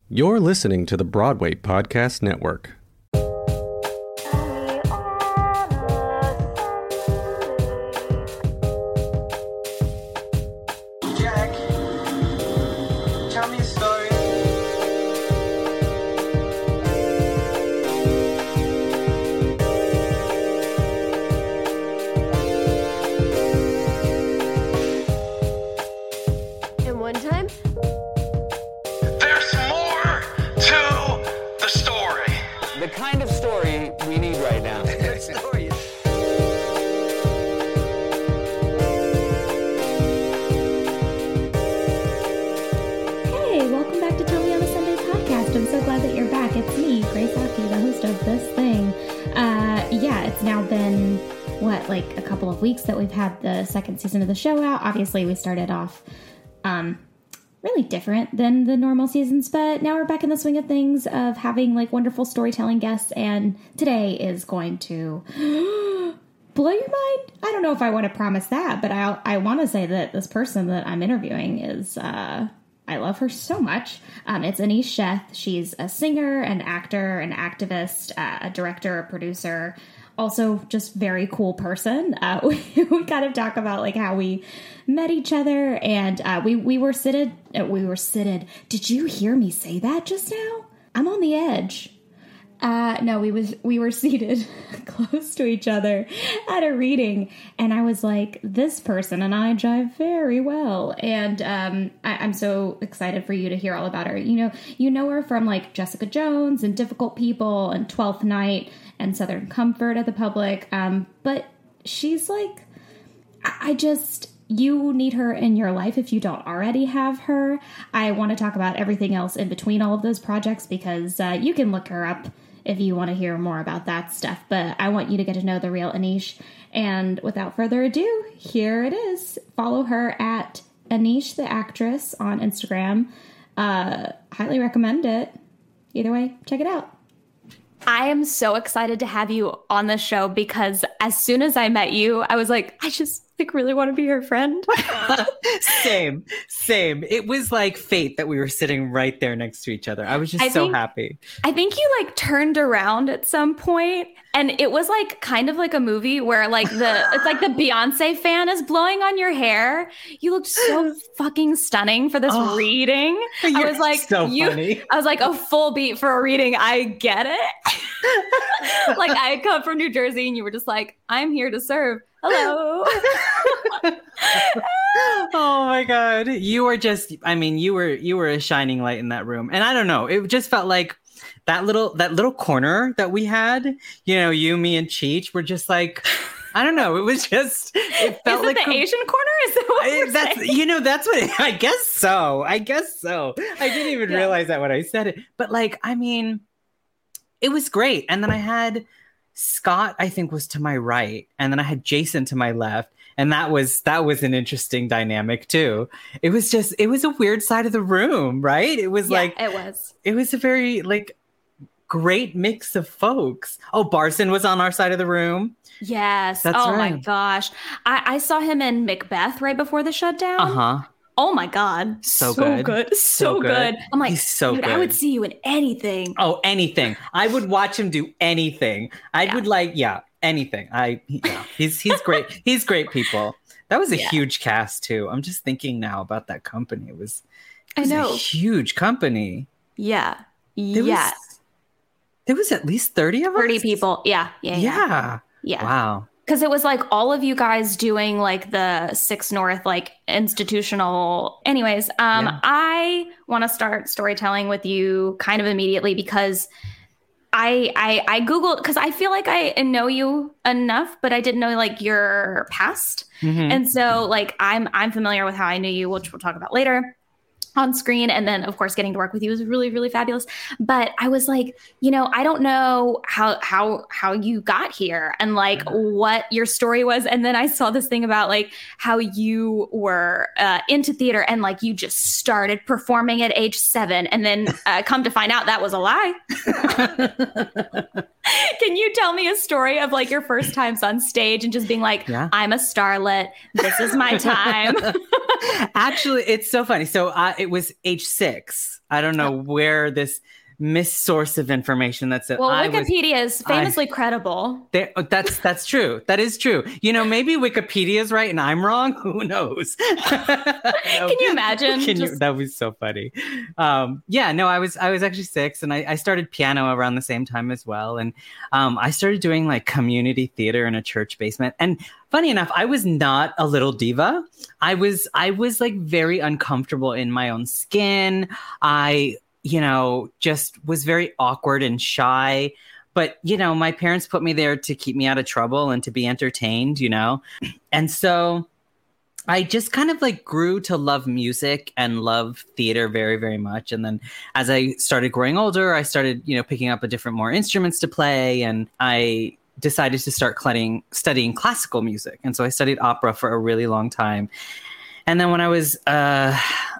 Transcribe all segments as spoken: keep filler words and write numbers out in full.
You're listening to the Broadway Podcast Network. Jack, tell me a story. And one time, There's more to the story. The kind of story we need right now. Story. Hey, welcome back to Tell Me on a Sunday podcast. I'm so glad that you're back. It's me, Grace Aki, the host of this thing. Uh, yeah, it's now been, what, like a couple of weeks that we've had the second season of the show out. Obviously, we started off um, really different than the normal seasons, but now we're back in the swing of things of having like wonderful storytelling guests, and today is going to blow your mind. I don't know if I want to promise that, but I I want to say that this person that I'm interviewing is, uh, I love her so much. Um, it's Aneesh Sheth. She's a singer, an actor, an activist, uh, a director, a producer, also just very cool person. Uh, we, we kind of talk about like how we met each other, and uh, we, we were seated, uh, we were seated. Did you hear me say that just now? I'm on the edge. Uh, no, we was, we were seated close to each other at a reading, and I was like, this person and I jive very well. And, um, I, I'm so excited for you to hear all about her. You know, you know her from like Jessica Jones and Difficult People and Twelfth Night and Southern Comfort at the Public. Um, but she's like, I, I just, you need her in your life if you don't already have her. I want to talk about everything else in between all of those projects because, uh, you can look her up if you want to hear more about that stuff. But I want you to get to know the real Aneesh. And without further ado, here it is. Follow her at Aneesh the Actress on Instagram. Uh, highly recommend it. Either way, check it out. I am so excited to have you on the show because as soon as I met you, I was like, I just like really want to be her friend. Same, same. It was like fate that we were sitting right there next to each other. I was just I so think- happy. I think you like turned around at some point and it was like kind of like a movie where like the it's like the Beyonce fan is blowing on your hair. You looked so fucking stunning for this Oh, reading. I you're was like, so you, funny. I was like a full beat for a reading. I get it. Like I come from New Jersey and you were just like, I'm here to serve. Hello. Oh my God. You were just, I mean, you were, you were a shining light in that room. And I don't know, it just felt like that little, that little corner that we had, you know, you, me and Cheech were just like, I don't know. It was just, it felt Is it like the a- Asian corner? Is that what I- we're that's, saying? you know, that's what, I guess so. I guess so. I didn't even Yeah. realize that when I said it, but like, I mean, it was great. And then I had Scott, I think, was to my right, and then I had Jason to my left, and that was that was an interesting dynamic too. It was just it was a weird side of the room, right? It was Yeah, like it was. it was a very like great mix of folks. Oh, Barson was on our side of the room. Yes. That's oh my right. gosh. I, I saw him in Macbeth right before the shutdown. Uh huh. Oh my God. So good. So, So good. good. I'm like, He's so dude, I would good. see you in anything. Oh, anything. I would watch him do anything. I Yeah. would like, yeah, anything. I, yeah, he's he's great. He's great people. That was a Yeah. huge cast too. I'm just thinking now about that company. It was, it I was know. a huge company. Yeah. There yeah. was, there was at least thirty of us. thirty people. Yeah. Yeah. Yeah. Yeah. Yeah. Wow. Because it was like all of you guys doing like the Six North, like institutional. Anyways, um, Yeah. I want to start storytelling with you kind of immediately because I I, I Googled because I feel like I know you enough, but I didn't know like your past. Mhm. And so like I'm I'm familiar with how I knew you, which we'll talk about later on screen. And then of course getting to work with you was really, really fabulous. But I was like, you know, I don't know how how how you got here and like what your story was. And then I saw this thing about like how you were uh, into theater and like you just started performing at age seven and then uh, come to find out that was a lie. Can you tell me a story of like your first times on stage and just being like, Yeah. I'm a starlet. This is my time. Actually, it's so funny. So uh, it was age six. I don't know where this miss source of information that's it. Well, I was- Wikipedia is famously credible. There, oh, that's that's true. That is true. You know, maybe Wikipedia is right and I'm wrong. Who knows? Can you imagine? Can you, Just- that was so funny. Um, yeah, no, I was I was actually six, and I, I started piano around the same time as well. And um, I started doing like community theater in a church basement. And funny enough, I was not a little diva. I was I was like very uncomfortable in my own skin. I you know, just was very awkward and shy. But, you know, my parents put me there to keep me out of trouble and to be entertained, you know. And so I just kind of like grew to love music and love theater very, very much. And then as I started growing older, I started, you know, picking up a different more instruments to play. And I decided to start studying, studying classical music. And so I studied opera for a really long time. And then when I was uh,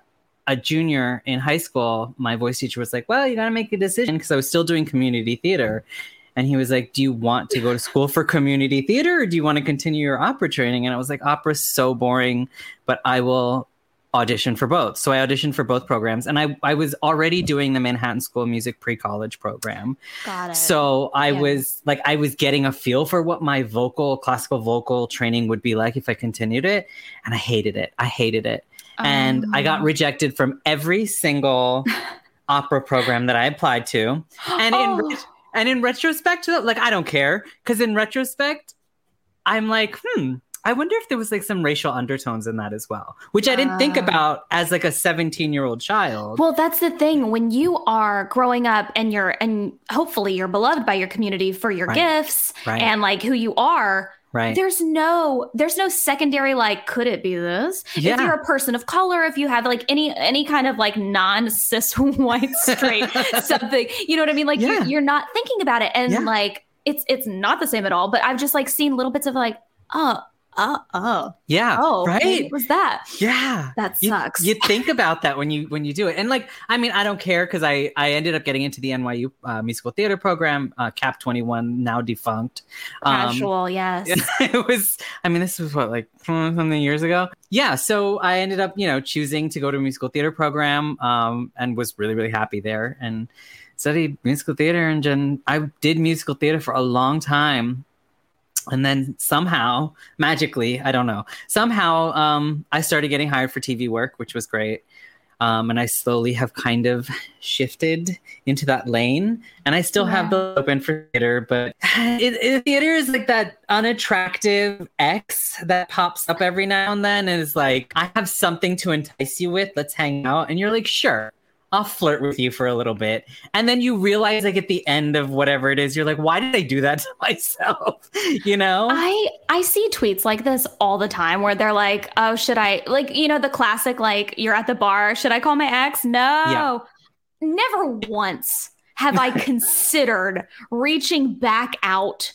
a junior in high school, my voice teacher was like, well, you got to make a decision, because I was still doing community theater. And he was like, do you want to go to school for community theater, or do you want to continue your opera training? And I was like, opera's so boring, but I will audition for both. So I auditioned for both programs. And I, I was already doing the Manhattan School of Music pre-college program. Got it. So I Yeah. was like, I was getting a feel for what my vocal, classical vocal training would be like if I continued it. And I hated it. I hated it. And I got rejected from every single opera program that I applied to. And Oh. in and in retrospect, like, I don't care, because in retrospect, I'm like, hmm, I wonder if there was like some racial undertones in that as well, which I didn't think Ah. about as like a seventeen-year-old child. Well, that's the thing. When you are growing up and you're, and hopefully you're beloved by your community for your Right. gifts Right. and like who you are, Right. there's no, there's no secondary, like, could it be this? Yeah. If you're a person of color, if you have like any, any kind of like non-cis white straight something, you know what I mean? Like Yeah. you're, you're not thinking about it. And Yeah. like, it's, it's not the same at all, but I've just like seen little bits of like, oh, oh, oh, Yeah. oh, Right. what was that? Yeah. That You- sucks. You, think about that when you when you do it. And like, I mean, I don't care, because I, I ended up getting into the N Y U uh, musical theater program, uh, Cap twenty-one, now defunct. Um, Casual, yes. it was, I mean, this was what, like something years ago? Yeah. So I ended up, you know, choosing to go to a musical theater program, um, and was really, really happy there, and studied musical theater. And then I did musical theater for a long time. And then somehow, magically, I don't know, somehow um, I started getting hired for T V work, which was great. Um, and I slowly have kind of shifted into that lane. And I still have the open for theater, but it, it, theater is like that unattractive ex that pops up every now and then and is like, I have something to entice you with. Let's hang out. And you're like, sure. I'll flirt with you for a little bit. And then you realize, like, at the end of whatever it is, you're like, why did I do that to myself? You know? I I see tweets like this all the time where they're like, oh, should I, like, you know, the classic, like, you're at the bar, should I call my ex? No. Yeah. Never once have I considered reaching back out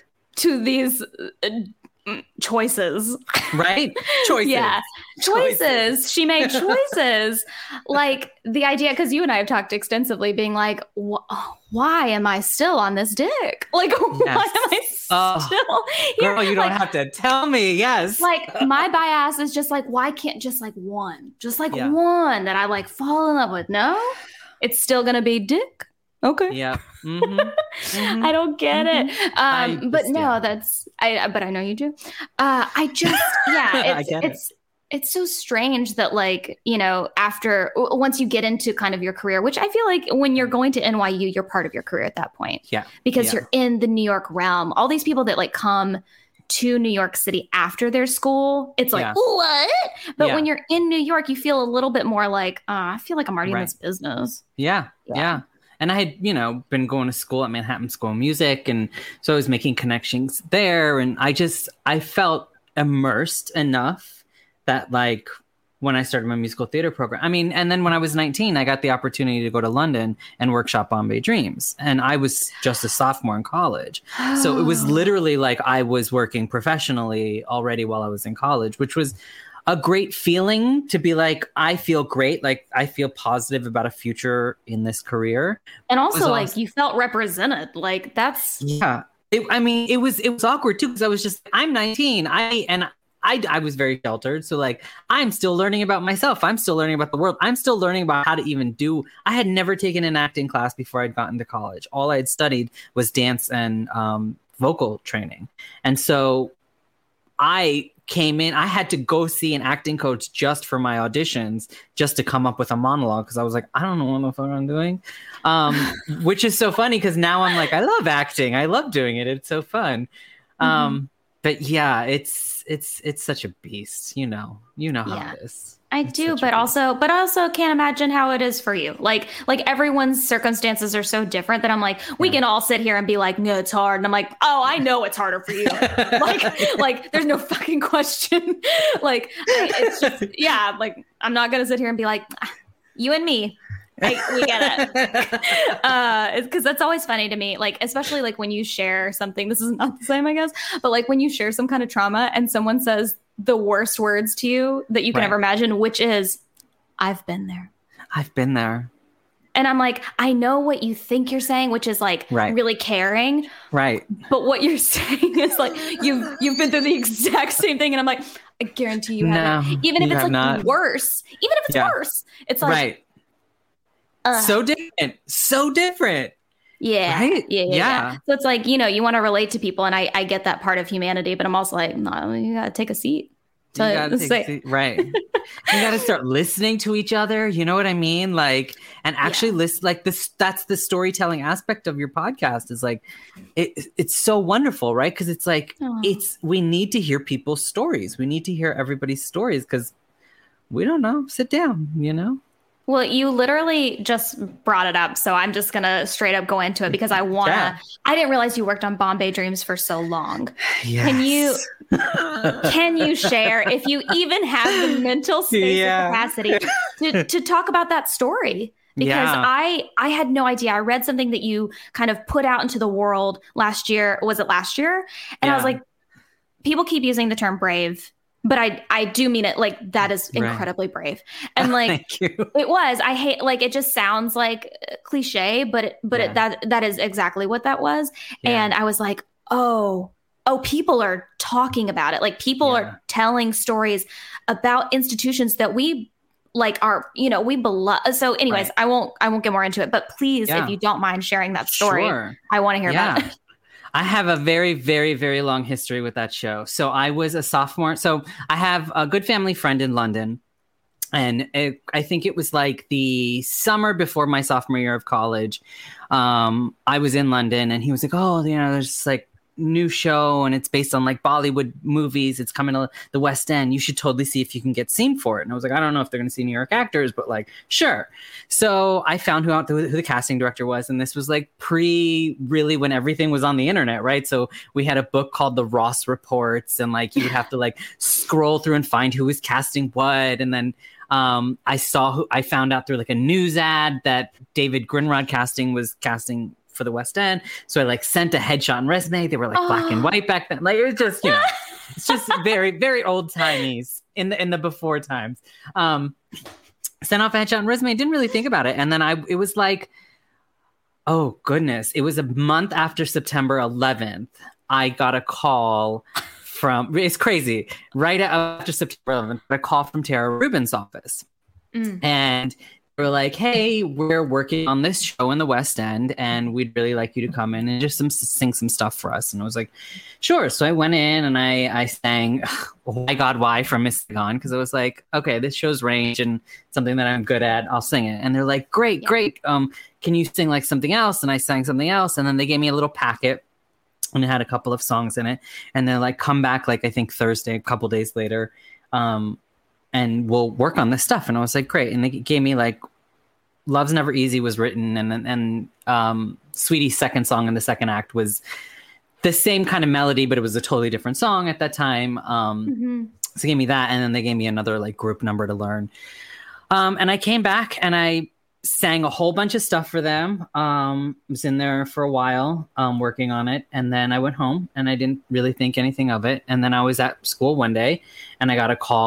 to these uh, choices. Right? Choices. Yeah. Choices. Choices. She made choices. Like the idea, because you and I have talked extensively, being like, wh- why am I still on this dick? Like, why am I Oh, still here? Girl, you don't Like, have to tell me. Yes. like my bias is just like, why can't just like one, just like Yeah. one that I like fall in love with? No, it's still gonna be dick. Okay. Yeah. Mm-hmm. I don't get it. I Um, but just- no, yeah. that's I. But I know you do. Uh, I just yeah. I It's get it. it's it's so strange that, like, you know, after w- once you get into kind of your career, which I feel like when you're going to N Y U, you're part of your career at that point. Yeah. Because Yeah. you're in the New York realm. All these people that like come to New York City after their school, it's like, Yeah. what? But Yeah. when you're in New York, you feel a little bit more like, uh, I feel like I'm already in Right. this business. Yeah, Yeah. yeah. And I had, you know, been going to school at Manhattan School of Music. And so I was making connections there. And I just, I felt immersed enough that, like, when I started my musical theater program, I mean, and then when I was nineteen, I got the opportunity to go to London and workshop Bombay Dreams. And I was just a sophomore in college. So it was literally like I was working professionally already while I was in college, which was a great feeling to be like, I feel great. Like I feel positive about a future in this career. And also like awesome. you felt represented. Like that's Yeah. It, I mean, it was, it was awkward too. Cause I was just, I'm nineteen. I, and I, I was very sheltered. So like, I'm still learning about myself. I'm still learning about the world. I'm still learning about how to even do, I had never taken an acting class before I'd gotten to college. All I had studied was dance and um, vocal training. And so I came in, I had to go see an acting coach just for my auditions, just to come up with a monologue. Cause I was like, I don't know what the fuck I'm doing. Um, which is so funny. Cause now I'm like, I love acting. I love doing it. It's so fun. Mm-hmm. Um, but yeah, it's, it's, it's such a beast, you know, you know how Yeah. it is. I It's do, such a but beast. also, but I also can't imagine how it is for you. Like, like everyone's circumstances are so different that I'm like, we Yeah. can all sit here and be like, no, it's hard. And I'm like, oh, I know it's harder for you. like, like there's no fucking question. like, I, it's just, yeah, like I'm not going to sit here and be like, "Ah, you and me. I, we get it. uh, because that's always funny to me. Like, especially like when you share something, this is not the same, I guess, but like when you share some kind of trauma and someone says the worst words to you that you can Right. ever imagine, which is, I've been there. I've been there. And I'm like, I know what you think you're saying, which is like Right. really caring, Right. but what you're saying is like you've you've been through the exact same thing, and I'm like, I guarantee you haven't. No, Even if you it's have like not. worse, even if it's Yeah. worse, it's like, Right. ugh. So different. So different. Yeah, Right? yeah, yeah, Yeah. yeah. So it's like, you know, you want to relate to people, and I, I get that part of humanity, but I'm also like, no, you gotta take a seat. You to gotta take say- a seat. Right. You gotta start listening to each other. You know what I mean? Like, and actually listen, like this, that's the storytelling aspect of your podcast is like, it, it's so wonderful, right? Cause it's like, Aw. it's, we need to hear people's stories. We need to hear everybody's stories. Cause we don't know, sit down, you know? Well, you literally just brought it up, so I'm just gonna straight up go into it because I wanna. Yeah. I didn't realize you worked on Bombay Dreams for so long. Yes. Can you can you share, if you even have the mental space Yeah. or capacity, to, to talk about that story? Because Yeah. I I had no idea. I read something that you kind of put out into the world last year. Was it last year? And I was Yeah. like, people keep using the term brave, but I I do mean it. Like that is Right. incredibly brave. And like Thank you. it was. I hate like it just sounds like cliche, but it, but Yeah. it, that that is exactly what that was. Yeah. And I was like, oh, oh, people are talking about it. Like people Yeah. are telling stories about institutions that we like are, you know, we beloved. So, anyways, Right. I won't I won't get more into it. But please, Yeah. if you don't mind sharing that story, Sure. I want to hear about it. I have a very, very, very long history with that show. So I was a sophomore. So I have a good family friend in London. And it, I think it was like the summer before my sophomore year of college. Um, I was in London and he was like, oh, you know, there's this like new show and it's based on like Bollywood movies. It's coming to the West End. You should totally see if you can get seen for it. And I was like, I don't know if they're going to see New York actors, but like, sure. So I found who out the, who the casting director was. And this was like pre really when everything was on the internet, right? So we had a book called The Ross Reports and like you would have to like scroll through and find who was casting what. And then um, I saw who I found out through like a news ad that David Grinrod Casting was casting for the West End. So I like sent a headshot and resume. They were like Oh. black and white back then. Like it was just, you know, it's just very, very old timeies in the in the before times. Um, sent off a headshot and resume. Didn't really think about it. And then I it was like, oh goodness. It was a month after September eleventh. I got a call from it's crazy. Right after September eleventh, I got a call from Tara Rubin's office. Mm. And they were like, hey, we're working on this show in the West End and we'd really like you to come in and just some, sing some stuff for us. And I was like, sure. So I went in and I, I sang Oh My God, Why from Miss Saigon because I was like, okay, this show's range and something that I'm good at. I'll sing it. And they're like, great, Yeah. great. Um, can you sing like something else? And I sang something else. And then they gave me a little packet and it had a couple of songs in it. And they're like, come back like I think Thursday, a couple days later. Um, and we'll work on this stuff. And I was like, great. And they gave me like Love's Never Easy was written and and um, Sweetie's second song in the second act was the same kind of melody, but it was a totally different song at that time. Um, Mm-hmm. so they gave me that. And then they gave me another like group number to learn. Um, and I came back and I sang a whole bunch of stuff for them. Um, was in there for a while um, working on it. And then I went home and I didn't really think anything of it. And then I was at school one day and I got a call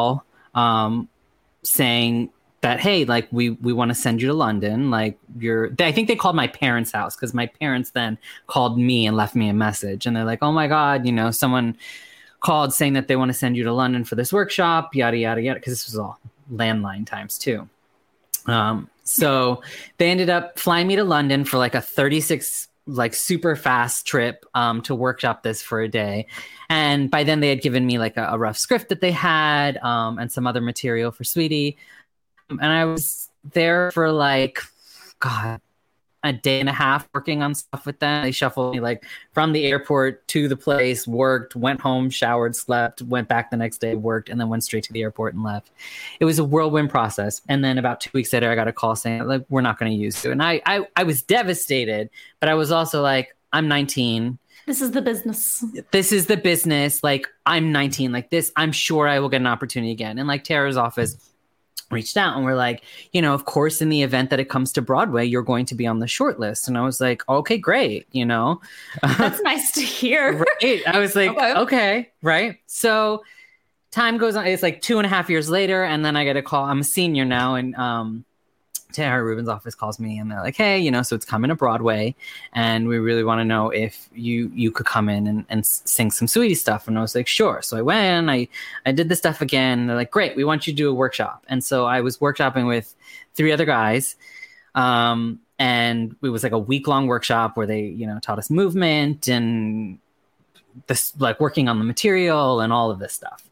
um, saying that, hey, like we we want to send you to London. Like you're, I think they called my parents' house because my parents then called me and left me a message. And they're like, oh my God, you know, someone called saying that they want to send you to London for this workshop, yada, yada, yada. Because this was all landline times too. Um, so they ended up flying me to London for like a thirty-six like super fast trip um, to workshop this for a day. And by then they had given me like a, a rough script that they had um, and some other material for Sweetie. And I was there for like, God, a day and a half working on stuff with them. They shuffled me like from the airport to the place, worked, went home, showered, slept, went back the next day, worked, and then went straight to the airport and left. It was a whirlwind process. And then about two weeks later, I got a call saying, like, we're not going to use you. And I, I, I was devastated, but I was also like, I'm nineteen. This is the business. This is the business. Like, I'm nineteen. Like this, I'm sure I will get an opportunity again. And like Tara's office reached out and we're like, you know, of course, in the event that it comes to Broadway, you're going to be on the short list. And I was like, okay, great. You know, that's nice to hear. Right. I was like, okay. okay, right. So time goes on. It's like two and a half years later. And then I get a call. I'm a senior now. And um, Tara Rubin's office calls me and they're like, hey, you know, so it's coming to Broadway and we really want to know if you you could come in and, and sing some Sweetie stuff. And I was like, sure. So I went, I, I did the stuff again. They're like, great, we want you to do a workshop. And so I was workshopping with three other guys. Um, and it was like a week long workshop where they, you know, taught us movement and this, like working on the material and all of this stuff.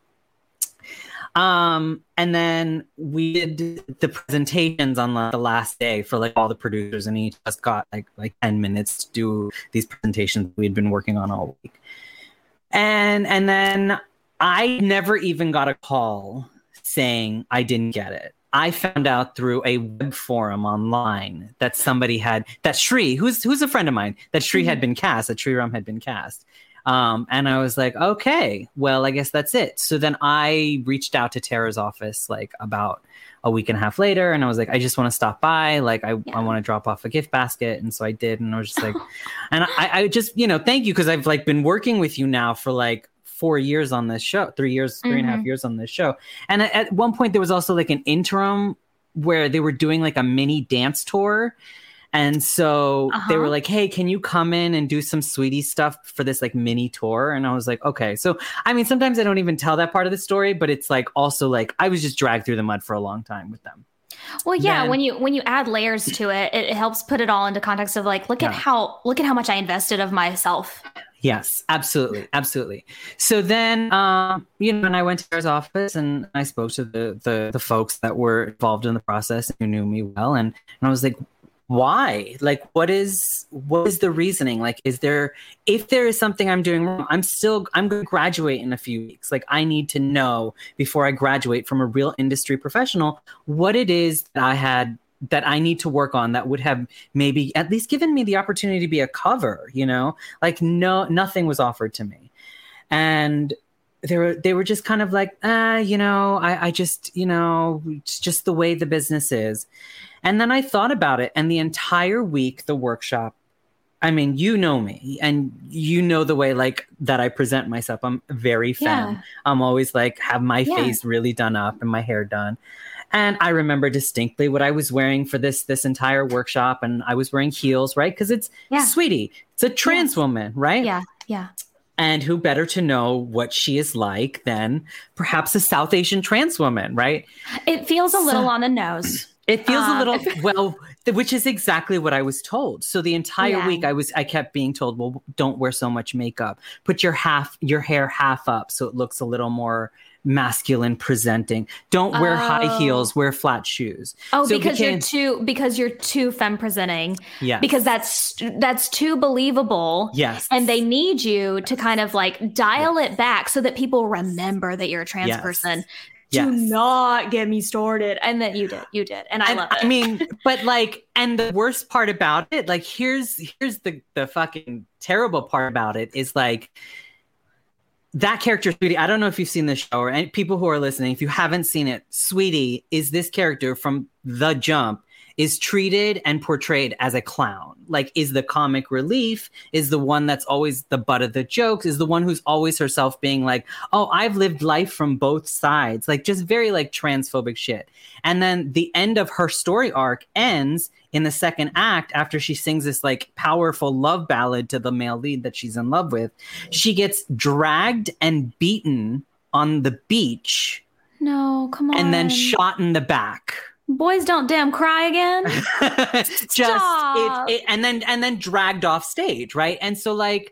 Um, and then we did the presentations on like, the last day for like all the producers, and he just got like like ten minutes to do these presentations we had been working on all week. And and then I never even got a call saying I didn't get it. I found out through a web forum online that somebody had that Shri, who's who's a friend of mine, that Shri mm-hmm. had been cast, that Shri Ram had been cast. Um, and I was like, okay, well, I guess that's it. So then I reached out to Tara's office like about a week and a half later. And I was like, I just want to stop by. Like, I, yeah. I want to drop off a gift basket. And so I did. And I was just like, and I, I just, you know, thank you. Cause I've like been working with you now for like four years on this show, three years, three mm-hmm. and a half years on this show. And at, at one point there was also like an interim where they were doing like a mini dance tour. And so uh-huh. they were like, hey, can you come in and do some Sweetie stuff for this like mini tour? And I was like, okay. So, I mean, sometimes I don't even tell that part of the story, but it's like also like I was just dragged through the mud for a long time with them. Well, yeah, then, when you when you add layers to it, it, it helps put it all into context of like, look yeah. at how look at how much I invested of myself. Yes, absolutely. Absolutely. So then, um, you know, and I went to Tara's office and I spoke to the, the, the folks that were involved in the process who knew me well. And, and I was like, why? Like, what is, what is the reasoning? Like, is there, if there is something I'm doing wrong, I'm still, I'm going to graduate in a few weeks. Like, I need to know before I graduate from a real industry professional, what it is that I had, that I need to work on that would have maybe at least given me the opportunity to be a cover, you know, like no, nothing was offered to me. And they were, they were just kind of like, ah, you know, I, I just, you know, it's just the way the business is. And then I thought about it, and the entire week, the workshop, I mean, you know me, and you know the way like that I present myself. I'm very femme. Yeah. I'm always like have my yeah. face really done up and my hair done. And I remember distinctly what I was wearing for this this entire workshop, and I was wearing heels, right? Because it's yeah. Sweetie, it's a trans yeah. woman, right? Yeah, yeah. And who better to know what she is like than perhaps a South Asian trans woman, right? It feels a little so, on the nose. It feels um, a little, well, th- which is exactly what I was told. So the entire yeah. week I was, I kept being told, well, don't wear so much makeup. Put your half, your hair half up so it looks a little more masculine presenting. Don't wear oh. high heels, wear flat shoes. Oh, so because became, you're too, because you're too femme presenting. Yes. Because that's, that's too believable. Yes. And they need you to kind of like dial it back so that people remember that you're a trans yes. person. Do yes. not get me started. And then you did, you did. And I and, love it. I mean, but like, and the worst part about it, like, here's, here's the, the fucking terrible part about it is like that character, Sweetie. I don't know if you've seen this show or any people who are listening, if you haven't seen it, Sweetie is this character from the jump is treated and portrayed as a clown. Like, is the comic relief, is the one that's always the butt of the jokes, is the one who's always herself being like, oh, I've lived life from both sides. Like, just very like transphobic shit. And then the end of her story arc ends in the second act after she sings this like powerful love ballad to the male lead that she's in love with. She gets dragged and beaten on the beach. No, come on. And then shot in the back. Boys don't damn cry again. Just Stop. it, it, and then and then dragged off stage, right? And so like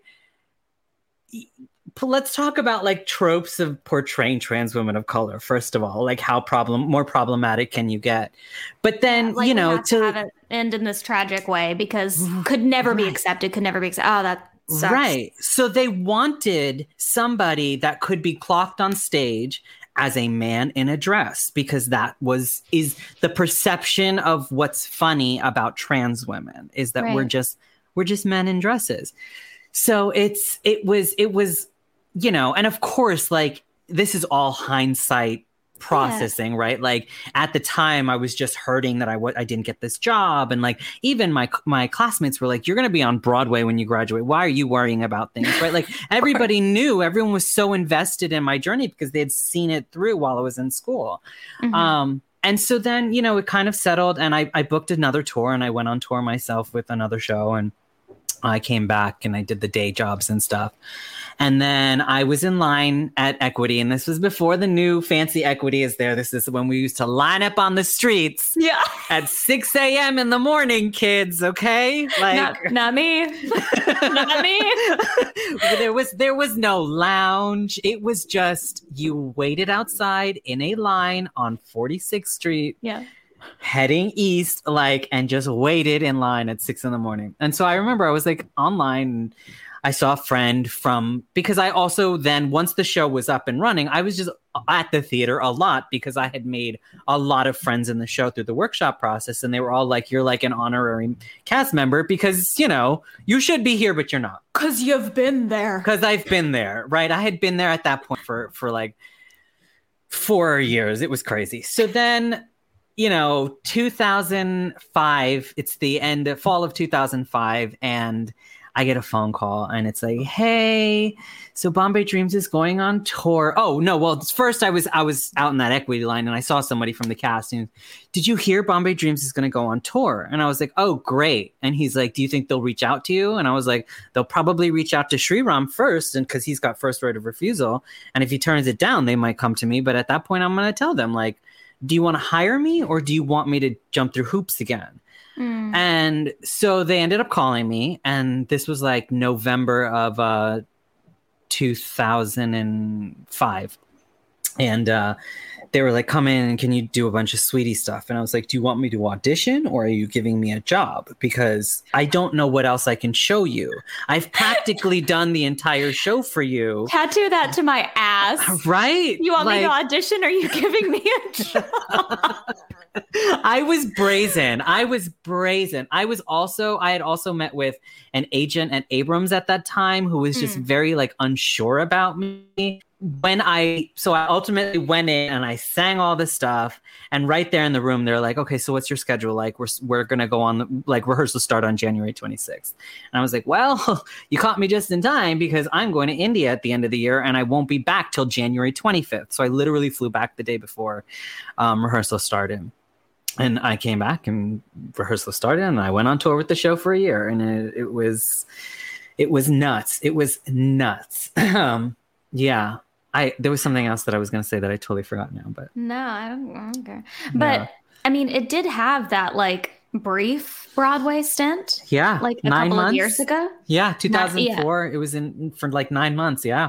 let's talk about like tropes of portraying trans women of color. First of all, like how problem more problematic can you get? But then Like, you we know have to, to have it end in this tragic way because could never be Right. accepted. Could never be accepted. Oh, that sucks. right. So they wanted somebody that could be clocked on stage as a man in a dress because that was is the perception of what's funny about trans women is that we're Right. just we're just men in dresses. So it's it was it was you know, and of course like this is all hindsight processing, right? Like at the time I was just hurting that I w- I didn't get this job, and like even my my classmates were like, you're going to be on Broadway when you graduate, why are you worrying about things, right? Like everybody knew, everyone was so invested in my journey because they had seen it through while I was in school. Mhm. Um and so then, you know, it kind of settled, and I, I booked another tour, and I went on tour myself with another show, and I came back and I did the day jobs and stuff. And then I was in line at Equity, and this was before the new fancy Equity is there. This is when we used to line up on the streets Yeah. at six a.m. in the morning, kids, okay? Like Not, not me. Not me. there was there was no lounge. It was just you waited outside in a line on forty-sixth Street. Yeah. Heading east, like, and just waited in line at six in the morning. And so I remember I was like online, and I saw a friend from, because I also then, once the show was up and running, I was just at the theater a lot because I had made a lot of friends in the show through the workshop process. And they were all like, you're like an honorary cast member because, you know, you should be here, but you're not. Because you've been there. Because I've been there, right? I had been there at that point for, for like four years. It was crazy. So then, you know, two thousand five, it's the end of fall of two thousand five, and I get a phone call, and it's like, hey, so Bombay Dreams is going on tour. Oh, no, well, first I was I was out in that Equity line, and I saw somebody from the cast, and did you hear Bombay Dreams is going to go on tour? And I was like, oh, great. And he's like, do you think they'll reach out to you? And I was like, they'll probably reach out to Sriram first, and because he's got first right of refusal. And if he turns it down, they might come to me. But at that point, I'm going to tell them, like, do you want to hire me, or do you want me to jump through hoops again? Mm. And so they ended up calling me, and this was like November of uh, two thousand five. And uh, they were like, come in and can you do a bunch of Sweetie stuff? And I was like, do you want me to audition, or are you giving me a job? Because I don't know what else I can show you. I've practically done the entire show for you. Tattoo that to my ass. Right? You want me to Like- audition? Or are you giving me a job? I was brazen. I was brazen. I was also, I had also met with an agent at Abrams at that time who was just Mm. very like unsure about me. When I, so I ultimately went in and I sang all this stuff, and right there in the room, they're like, okay, so what's your schedule like? We're, we're going to go on, the, like rehearsals start on January twenty-sixth. And I was like, well, you caught me just in time because I'm going to India at the end of the year and I won't be back till January twenty-fifth. So I literally flew back the day before um, rehearsal started. And I came back and rehearsal started, and I went on tour with the show for a year, and it, it was, it was nuts. It was nuts. um, yeah, I there was something else that I was going to say that I totally forgot now, but No, I don't, I don't care. But Yeah. I mean, it did have that like brief Broadway stint, yeah, like a nine couple months of years ago. Yeah, two thousand four. It was in for like nine months. Yeah,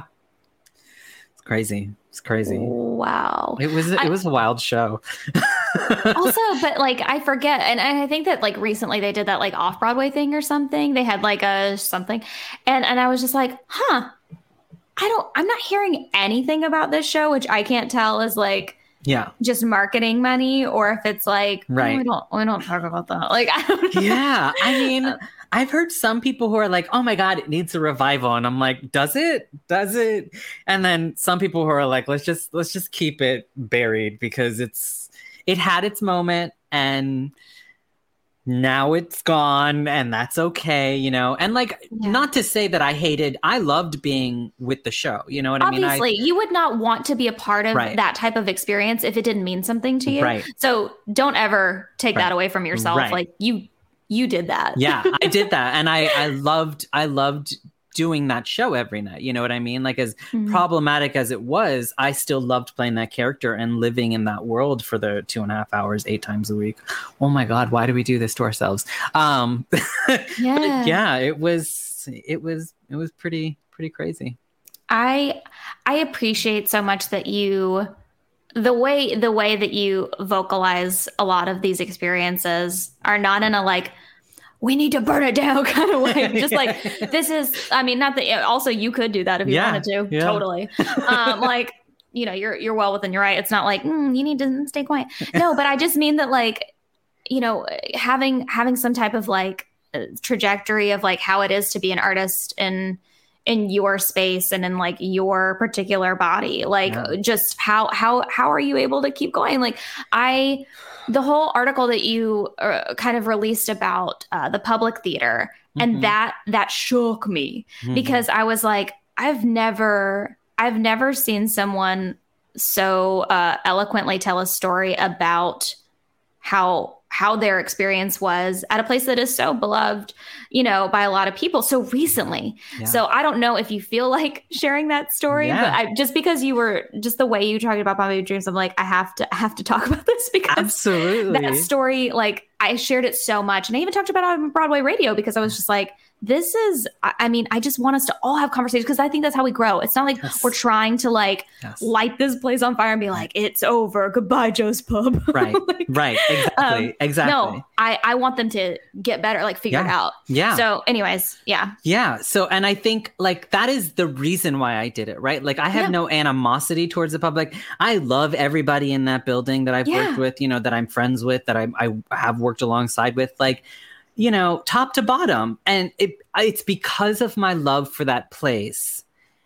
it's crazy. It's crazy. Wow. It was it I- was a wild show. Also, but like I forget, and I think that like recently they did that like off Broadway thing or something. They had like a something, and and I was just like, huh, I don't, I'm not hearing anything about this show, which I can't tell is like Yeah. just marketing money or if it's like, oh, Right. we don't, we don't talk about that. Like I don't know. Yeah. I mean, I've heard some people who are like, oh my God, it needs a revival. And I'm like, does it? Does it? And then some people who are like, let's just let's just keep it buried because it's it had its moment, and now it's gone and that's okay, you know? And like, Yeah. not to say that I hated, I loved being with the show. You know what I mean? Obviously, you would not want to be a part of Right. that type of experience if it didn't mean something to you. Right. So don't ever take Right. that away from yourself. Right. Like you, you did that. Yeah, I did that. And I, I loved, I loved doing that show every night. You know what I mean? Like as Mhm. problematic as it was, I still loved playing that character and living in that world for the two and a half hours, eight times a week. Oh my God, why do we do this to ourselves? Um, Yeah. but yeah, it was, it was, it was pretty, pretty crazy. I I appreciate so much that you the way the way that you vocalize a lot of these experiences are not in a like we need to burn it down kind of way. Just like this is I mean not that also you could do that if you Yeah, wanted to. yeah. Totally. Um like you know you're you're well within your right. It's not like mm, you need to stay quiet. No, but I just mean that like you know having having some type of like uh, trajectory of like how it is to be an artist in in your space and in like your particular body like Yeah. just how how how are you able to keep going like I the whole article that you uh, kind of released about uh, the public theater Mhm. and that that shook me Mhm. because I was like I've never I've never seen someone so uh, eloquently tell a story about how how their experience was at a place that is so beloved, you know, by a lot of people so recently. Yeah. So I don't know if you feel like sharing that story, Yeah. but I, just because you were just the way you talked about Bombay Dreams, I'm like, I have to, I have to talk about this because Absolutely. that story, like I shared it so much. And I even talked about it on Broadway radio because I was just like, this is, I I mean, I just want us to all have conversations because I think that's how we grow. It's not like Yes. we're trying to like Yes. light this place on fire and be like, it's over. Goodbye, Joe's Pub. Right. Like, Right. Exactly. um, exactly. No, I, I want them to get better, like figure it Yeah. out. Yeah. So anyways, yeah. Yeah. So, and I think like that is the reason why I did it, right? Like I have Yeah. no animosity towards the public. I love everybody in that building that I've Yeah. worked with, you know, that I'm friends with, that I, I have worked alongside with, like, you know, top to bottom. And it, it's because of my love for that place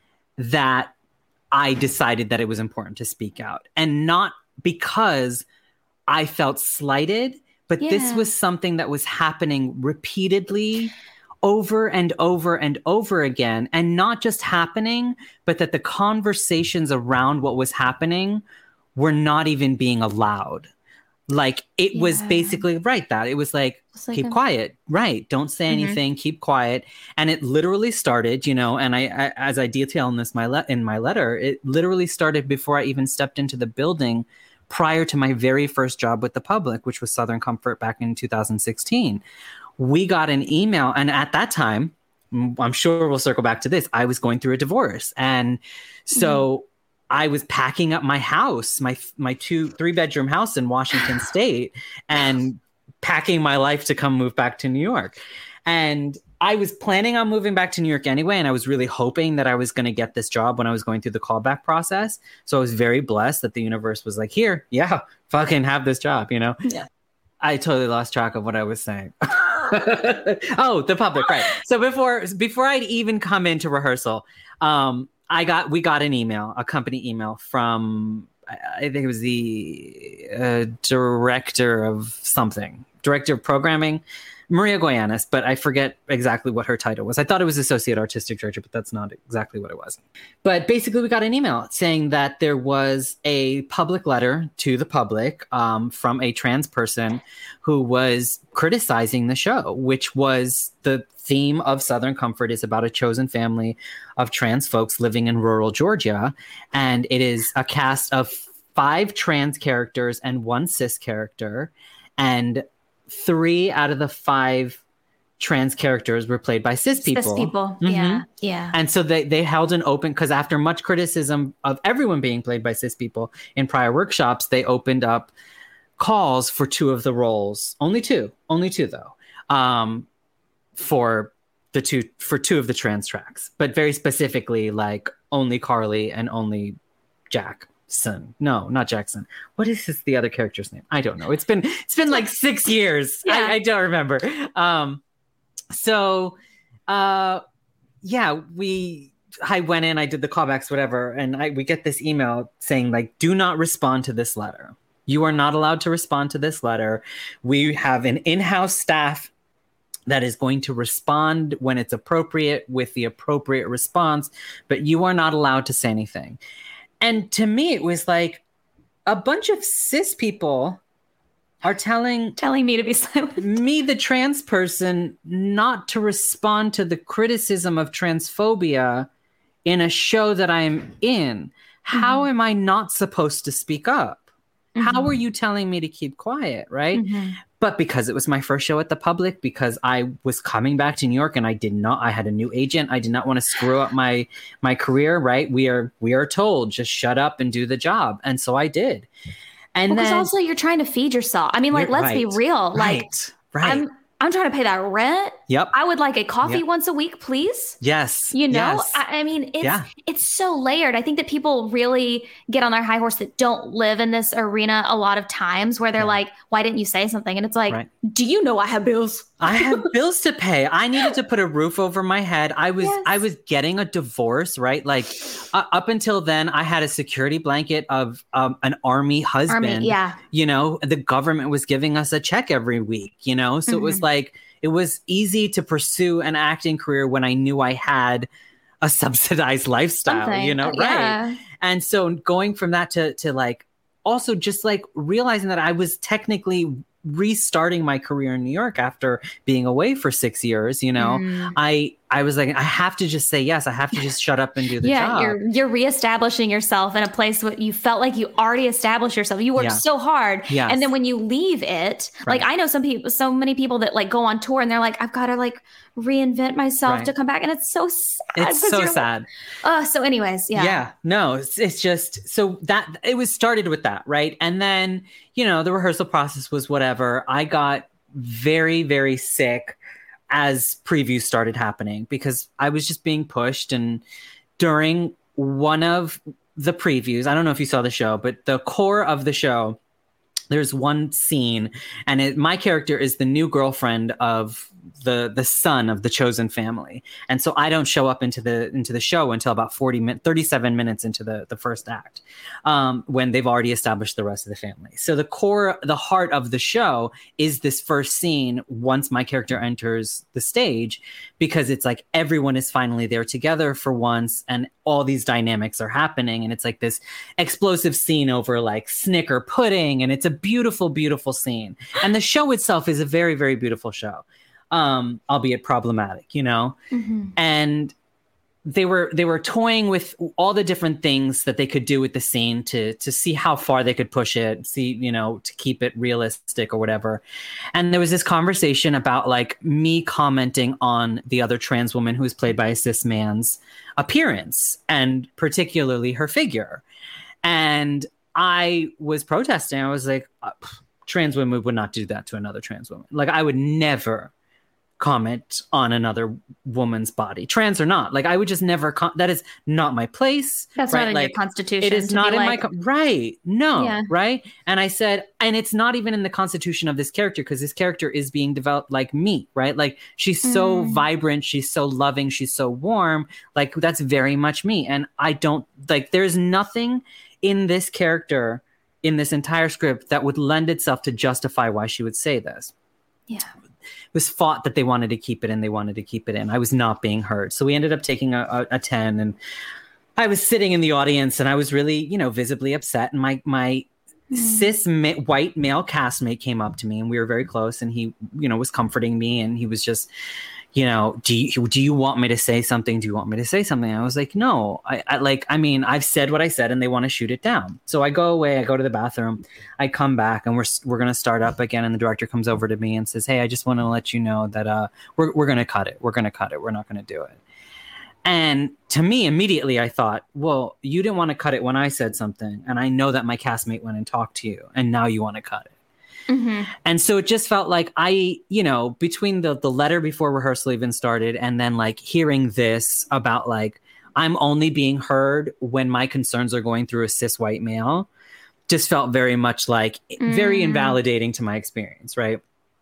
that I decided that it was important to speak out, and not because I felt slighted, but this Yeah. was something that was happening repeatedly over and over and over again, and not just happening, but that the conversations around what was happening were not even being allowed. Like it was Yeah. basically right that it was like, It's like keep a- quiet, right? Don't say Mhm. anything, keep quiet. And it literally started, you know, and I, I as I detail in this my le- in my letter, it literally started before I even stepped into the building, prior to my very first job with the public, which was Southern Comfort back in two thousand sixteen. We got an email, and at that time, m- I'm sure we'll circle back to this, I was going through a divorce, and so I was packing up my house, my my two three bedroom house in Washington State, and packing my life to come move back to New York. And I was planning on moving back to New York anyway, and I was really hoping that I was going to get this job when I was going through the callback process. So I was very blessed that the universe was like, here, yeah, fucking have this job, you know? Yeah. I totally lost track of what I was saying. Oh, the public, right. So before before I'd even come into rehearsal, um, I got we got an email, a company email from I I think it was the uh, director of something, director of programming, Maria Goyanis, but I forget exactly what her title was. I thought it was associate artistic director, but that's not exactly what it was. But basically, we got an email saying that there was a public letter to the public um, from a trans person who was criticizing the show, which was the theme of Southern Comfort is about a chosen family of trans folks living in rural Georgia. And it is a cast of five trans characters and one cis character. And three out of the five trans characters were played by cis people. Cis people. Mhm. Yeah. Yeah. And so they, they held an open, because after much criticism of everyone being played by cis people in prior workshops, they opened up calls for two of the roles. Only two. Only two, though. Um, for the two for two of the trans tracks. But very specifically, like only Carly and only Jackson. No, not Jackson. What is his, the other character's name? I don't know. It's been it's been like six years. Yeah. I, I don't remember. Um so uh yeah, we I went in, I did the callbacks, whatever, and I we get this email saying like, do not respond to this letter. You are not allowed to respond to this letter. We have an in-house staff that is going to respond when it's appropriate with the appropriate response, but you are not allowed to say anything. And to me, it was like a bunch of cis people are telling telling me to be silent. me, the trans person, not to respond to the criticism of transphobia in a show that I'm in. How mm-hmm. am I not supposed to speak up? Mm-hmm. How are you telling me to keep quiet, right? Mm-hmm. But because it was my first show at the public, because I was coming back to New York and I did not, I had a new agent. I did not want to screw up my my career, right? We are we are told, just shut up and do the job. And so I did. And well, then also you're trying to feed yourself. I mean, like, let's right, be real. Like, right, right. I'm I'm trying to pay that rent. Yep. I would like a coffee yep. once a week, please. Yes. You know, yes. I, I mean, it's yeah. it's so layered. I think that people really get on their high horse that don't live in this arena a lot of times where they're yeah. like, why didn't you say something? And it's like, right. do you know I have bills? I have bills to pay. I needed to put a roof over my head. I was yes. I was getting a divorce, right? Like uh, up until then, I had a security blanket of um, an army husband. Army, yeah. You know, the government was giving us a check every week, you know? So mm-hmm. it was like, it was easy to pursue an acting career when I knew I had a subsidized lifestyle, Something. you know? Uh, yeah. Right. And so going from that to to like, also just like realizing that I was technically restarting my career in New York after being away for six years, you know, mm. I I was like, I have to just say yes. I have to just shut up and do the yeah, job. You're you're reestablishing yourself in a place where you felt like you already established yourself. You worked yeah. so hard. Yes. And then when you leave it, right. like I know some people, so many people that like go on tour and they're like, I've got to like reinvent myself right. to come back. And it's so sad. It's so sad. Oh, uh, so anyways, yeah. Yeah, no, it's, it's just, so that, it was started with that, right? And then, you know, the rehearsal process was whatever. I got very, very sick as previews started happening because I was just being pushed. And during one of the previews, I don't know if you saw the show, but the core of the show, there's one scene and it, my character is the new girlfriend of the the son of the chosen family. And so I don't show up into the into the show until about forty minutes, thirty-seven minutes into the, the first act, um, when they've already established the rest of the family. So the core, the heart of the show is this first scene once my character enters the stage, because it's like everyone is finally there together for once and all these dynamics are happening. And it's like this explosive scene over like Snicker pudding. And it's a beautiful, beautiful scene. And the show itself is a very, very beautiful show. Um, albeit problematic, you know, mm-hmm. and they were they were toying with all the different things that they could do with the scene to to see how far they could push it, see, you know, to keep it realistic or whatever. And there was this conversation about like me commenting on the other trans woman who was played by a cis man's appearance and particularly her figure. And I was protesting. I was like, trans women would not do that to another trans woman. Like I would never comment on another woman's body, trans or not. Like I would just never, com- that is not my place. That's right? not in like, your constitution. It is not in like... my, com- right. No. Yeah. Right. And I said, and it's not even in the constitution of this character because this character is being developed like me, right? Like she's so mm. vibrant. She's so loving. She's so warm. Like that's very much me. And I don't like, there's nothing in this character in this entire script that would lend itself to justify why she would say this. Yeah. It was fought that they wanted to keep it in. They wanted to keep it in. I was not being heard. So we ended up taking a, a, a ten and I was sitting in the audience and I was really, you know, visibly upset. And my, my mm. cis ma- white male castmate came up to me and we were very close and he, you know, was comforting me and he was just, you know, do you, do you want me to say something? Do you want me to say something? I was like, no, I, I like, I mean, I've said what I said and they want to shoot it down. So I go away, I go to the bathroom, I come back and we're, we're going to start up again. And the director comes over to me and says, hey, I just want to let you know that, uh, we're, we're going to cut it. We're going to cut it. We're not going to do it. And to me, immediately I thought, well, you didn't want to cut it when I said something. And I know that my castmate went and talked to you and now you want to cut it. Mm-hmm. And so it just felt like I, you know, between the, the letter before rehearsal even started and then like hearing this about like, I'm only being heard when my concerns are going through a cis white male, just felt very much like mm. very invalidating to my experience. Right.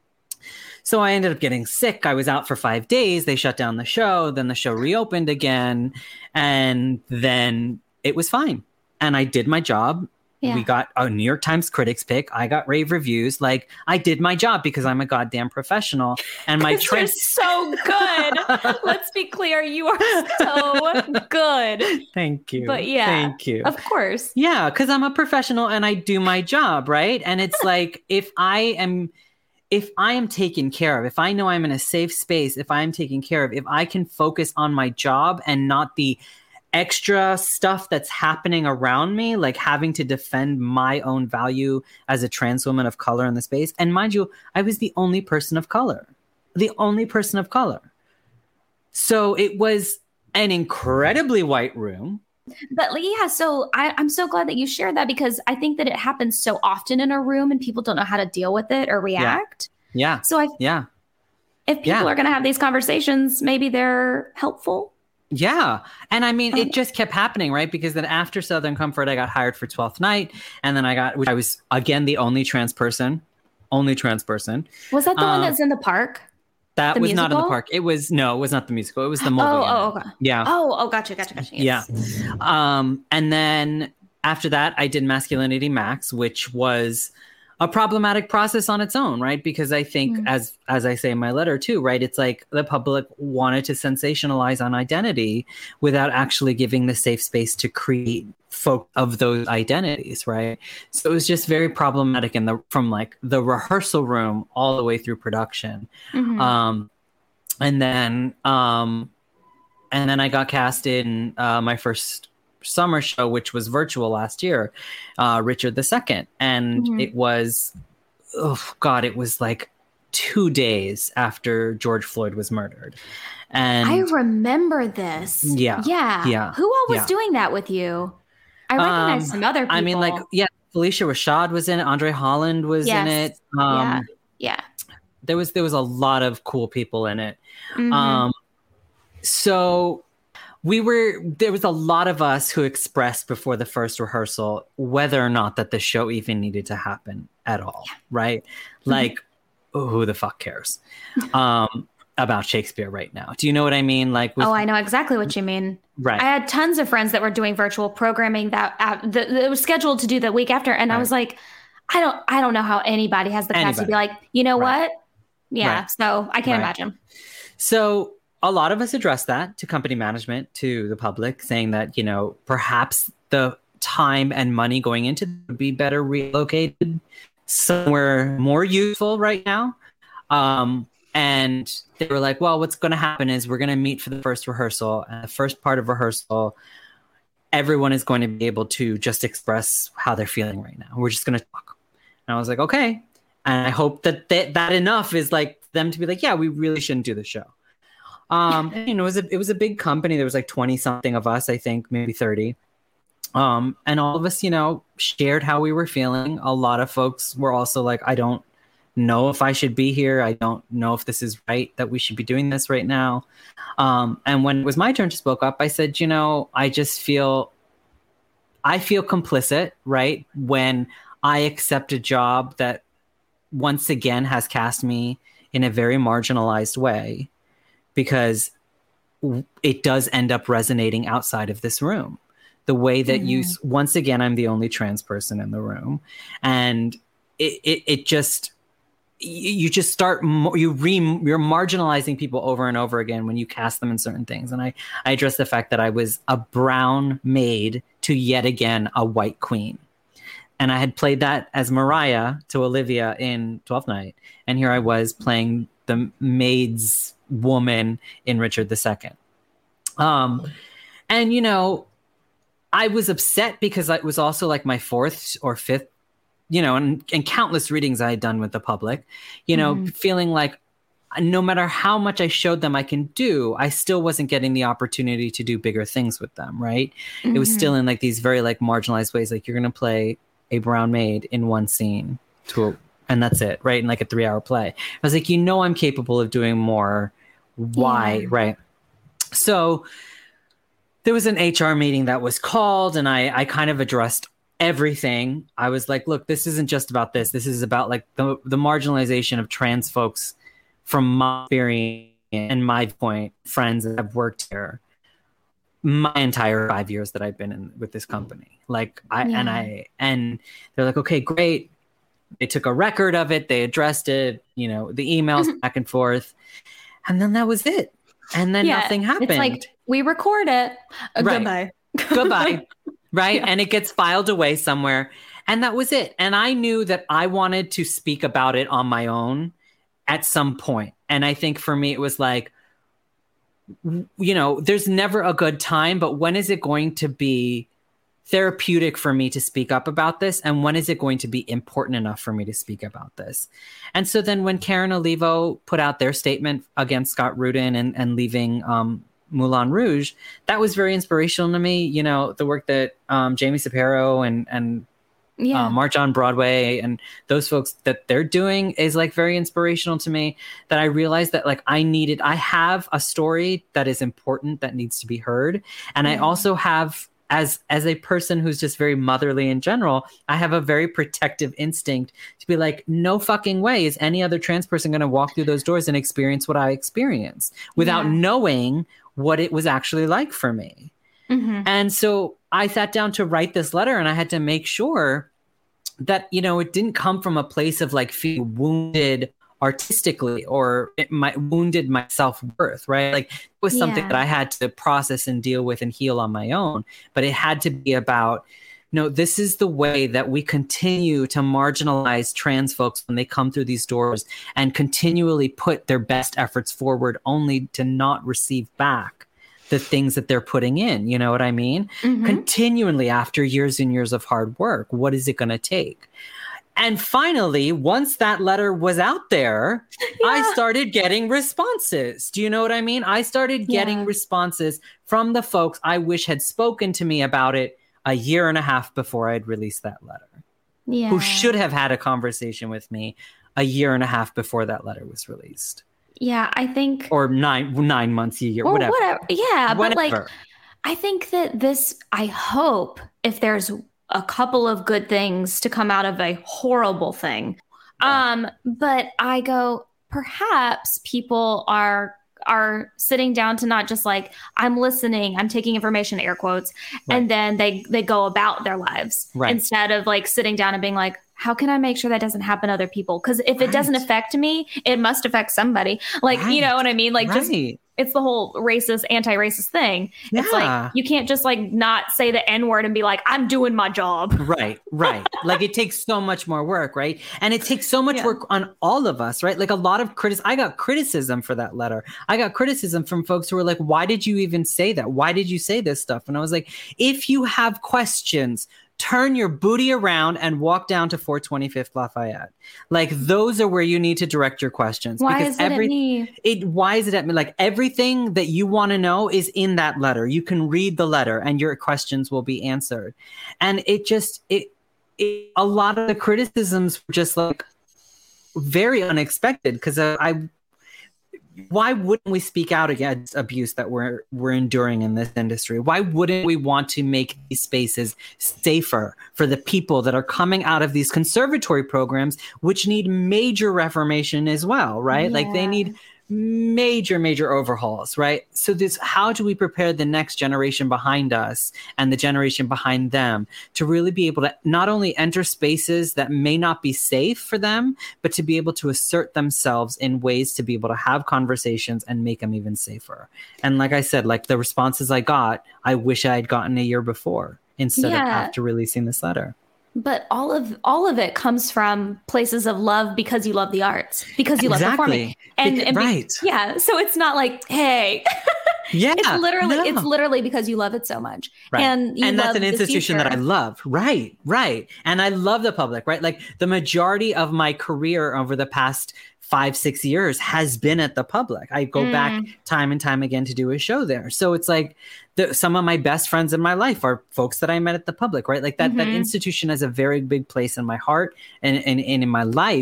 So I ended up getting sick. I was out for five days. They shut down the show. Then the show reopened again. And then it was fine. And I did my job. Yeah. We got a New York Times critics pick. I got rave reviews. Like, I did my job because I'm a goddamn professional. And my You're trans so good. Let's be clear, you are so good. Thank you. But yeah, Thank you. Of course. Yeah, because I'm a professional and I do my job, right? And it's like, if I am if I am taken care of, if I know I'm in a safe space, if I'm taken care of, if I can focus on my job and not the extra stuff that's happening around me, like having to defend my own value as a trans woman of color in the space. And mind you, I was the only person of color, the only person of color. So it was an incredibly white room. But yeah, so I, I'm so glad that you shared that, because I think that it happens so often in a room and people don't know how to deal with it or react. Yeah. So I, yeah. if people Yeah. are going to have these conversations, maybe they're helpful. Yeah. And I mean, it just kept happening, right? Because then after Southern Comfort, I got hired for twelfth Night. And then I got, which I was, again, the only trans person, only trans person. Was that the Um, one that's in the park? That The was not in the musical? park. It was, no, it was not the musical. It was the mobile Oh, unit. oh, okay. Yeah. Oh, oh, gotcha, gotcha, gotcha. Yes. Yeah. Um, and then after that, I did Masculinity Max, which was a problematic process on its own, right? Because I think, Mm. as as I say in my letter too, right? It's like the public wanted to sensationalize on identity without actually giving the safe space to create folk of those identities, right? So it was just very problematic in the from like the rehearsal room all the way through production. Mhm. Um, and then um, and then I got cast in uh, my first summer show, which was virtual last year, uh, Richard the Second, and Mhm. it was, oh God, it was like two days after George Floyd was murdered, and I remember this. Yeah, Yeah. yeah, Who all was yeah. doing that with you? I recognize Um, some other people. I mean, like, yeah, Felicia Rashad was in it, Andre Holland was in Yes. it. Um, yeah. There was there was a lot of cool people in it. Mhm. Um, so we were there was a lot of us who expressed before the first rehearsal whether or not that the show even needed to happen at all, right? Like, who the fuck cares um, about Shakespeare right now? Do you know what I mean? Like, with, Oh, I know exactly what you mean. right? I had tons of friends that were doing virtual programming that uh, that that was scheduled to do the week after, and I Right. was like, I don't, I don't know how anybody has the capacity to be like, you know Right. what? Yeah, Right. so I can't Right. imagine. So a lot of us addressed that to company management, to the public, saying that, you know, perhaps the time and money going into it would be better relocated somewhere more useful right now. Um, and they were like, well, what's going to happen is we're going to meet for the first rehearsal. And the first part of rehearsal, everyone is going to be able to just express how they're feeling right now. We're just going to talk. And I was like, okay. And I hope that that, that enough is like them to be like, yeah, we really shouldn't do the show. Um, and, you know, it was a it was a big company. There was like twenty something of us, I think, maybe thirty. Um, and all of us, you know, shared how we were feeling. A lot of folks were also like, I don't know if I should be here. I don't know if this is right, that we should be doing this right now. Um, and when it was my turn to spoke up, I said, you know, I just feel, I feel complicit, right? When I accept a job that once again has cast me in a very marginalized way, because it does end up resonating outside of this room. The way that you, once again, I'm the only trans person in the room. And it, it, it just, you you just start, mo- you re, you're marginalizing people over and over again when you cast them in certain things. And I, I addressed the fact that I was a brown maid to yet again a white queen. And I had played that as Mariah to Olivia in twelfth Night. And here I was playing the maid's woman in Richard the Second. Um, and, you know, I was upset because it was also like my fourth or fifth, you know, and, and countless readings I had done with the public, you know, Mhm. feeling like no matter how much I showed them I can do, I still wasn't getting the opportunity to do bigger things with them, right? It was Mhm. still in like these very like marginalized ways, like you're going to play a brown maid in one scene to a, and that's it, right? In like a three hour play. I was like, you know, I'm capable of doing more. Why? Yeah. Right. So there was an H R meeting that was called, and I, I kind of addressed everything. I was like, look, this isn't just about this. This is about like the, the marginalization of trans folks from my experience and my point, friends that have worked here. my entire five years that I've been in with this company. Like I, Yeah. and I, and they're like, okay, great. They took a record of it. They addressed it, you know, the emails back and forth. And then that was it. And then Yeah, nothing happened. It's like we record it. Uh, Right. Goodbye. Goodbye. Right. Yeah. And it gets filed away somewhere. And that was it. And I knew that I wanted to speak about it on my own at some point. And I think for me, it was like, you know, there's never a good time, but when is it going to be therapeutic for me to speak up about this? And when is it going to be important enough for me to speak about this? And so then when Karen Olivo put out their statement against Scott Rudin and, and leaving um, Moulin Rouge, that was very inspirational to me. You know, the work that um, Jamie Sapero and, and Yeah. uh, March on Broadway and those folks that they're doing is like very inspirational to me, that I realized that like I needed, I have a story that is important that needs to be heard. And I also have, as, as a person who's just very motherly in general, I have a very protective instinct to be like, no fucking way is any other trans person going to walk through those doors and experience what I experienced without Yeah. knowing what it was actually like for me. Mhm. And so I sat down to write this letter, and I had to make sure that, you know, it didn't come from a place of like feeling wounded artistically, or it might wounded my self-worth, right? Like it was something Yeah. that I had to process and deal with and heal on my own. But it had to be about, no, this is the way that we continue to marginalize trans folks when they come through these doors and continually put their best efforts forward only to not receive back the things that they're putting in. You know what I mean? Mhm. Continually after years and years of hard work. What is it going to take? And finally, once that letter was out there, I started getting responses. Do you know what I mean? I started getting Yeah. responses from the folks I wish had spoken to me about it a year and a half before I'd released that letter, Yeah. who should have had a conversation with me a year and a half before that letter was released, Yeah, I think or nine nine months, a year, or whatever. whatever. Yeah, but like Whatever. I think that this, I hope if there's a couple of good things to come out of a horrible thing. Um, but I go, perhaps people are are sitting down to not just like, I'm listening, I'm taking information, air quotes, Right. and then they they go about their lives Right. instead of like sitting down and being like, how can I make sure that doesn't happen to other people? Because if it doesn't Right. affect me, it must affect somebody. Like, you know Right. what I mean? Like just Right. it's the whole racist, anti-racist thing. It's Yeah. like you can't just like not say the N-word and be like, I'm doing my job. Right, right. Like it takes so much more work, right? And it takes so much Yeah. work on all of us, right? Like a lot of criticism. I got criticism for that letter. I got criticism from folks who were like, why did you even say that? Why did you say this stuff? And I was like, if you have questions, turn your booty around and walk down to four twenty-fifth Lafayette. Like those are where you need to direct your questions. Why because is it at me? It, why is it at me? Like everything that you want to know is in that letter. You can read the letter and your questions will be answered. And it just, it, it a lot of the criticisms were just like very unexpected, because uh, I, why wouldn't we speak out against abuse that we're we're enduring in this industry? Why wouldn't we want to make these spaces safer for the people that are coming out of these conservatory programs, which need major reformation as well, right? Like they Yeah. need major, major overhauls, right? So this, how do we prepare the next generation behind us and the generation behind them to really be able to not only enter spaces that may not be safe for them, but to be able to assert themselves in ways to be able to have conversations and make them even safer? And like I said, like the responses I got, I wish I had gotten a year before instead of Yeah. after releasing this letter. But all of all of it comes from places of love because you love the arts, because you love performing. Exactly. And, Bec- and be- right. yeah. So it's not like, hey, Yeah. it's literally no. it's literally because you love it so much. Right. And you and that's love an the institution that I future. love. Right, right. And I love the public, right? Like the majority of my career over the past five, six years has been at the public. I go Mm. back time and time again to do a show there. So it's like the, some of my best friends in my life are folks that I met at the public, right? Like that, that Mhm. institution has a very big place in my heart and, and, and in my life,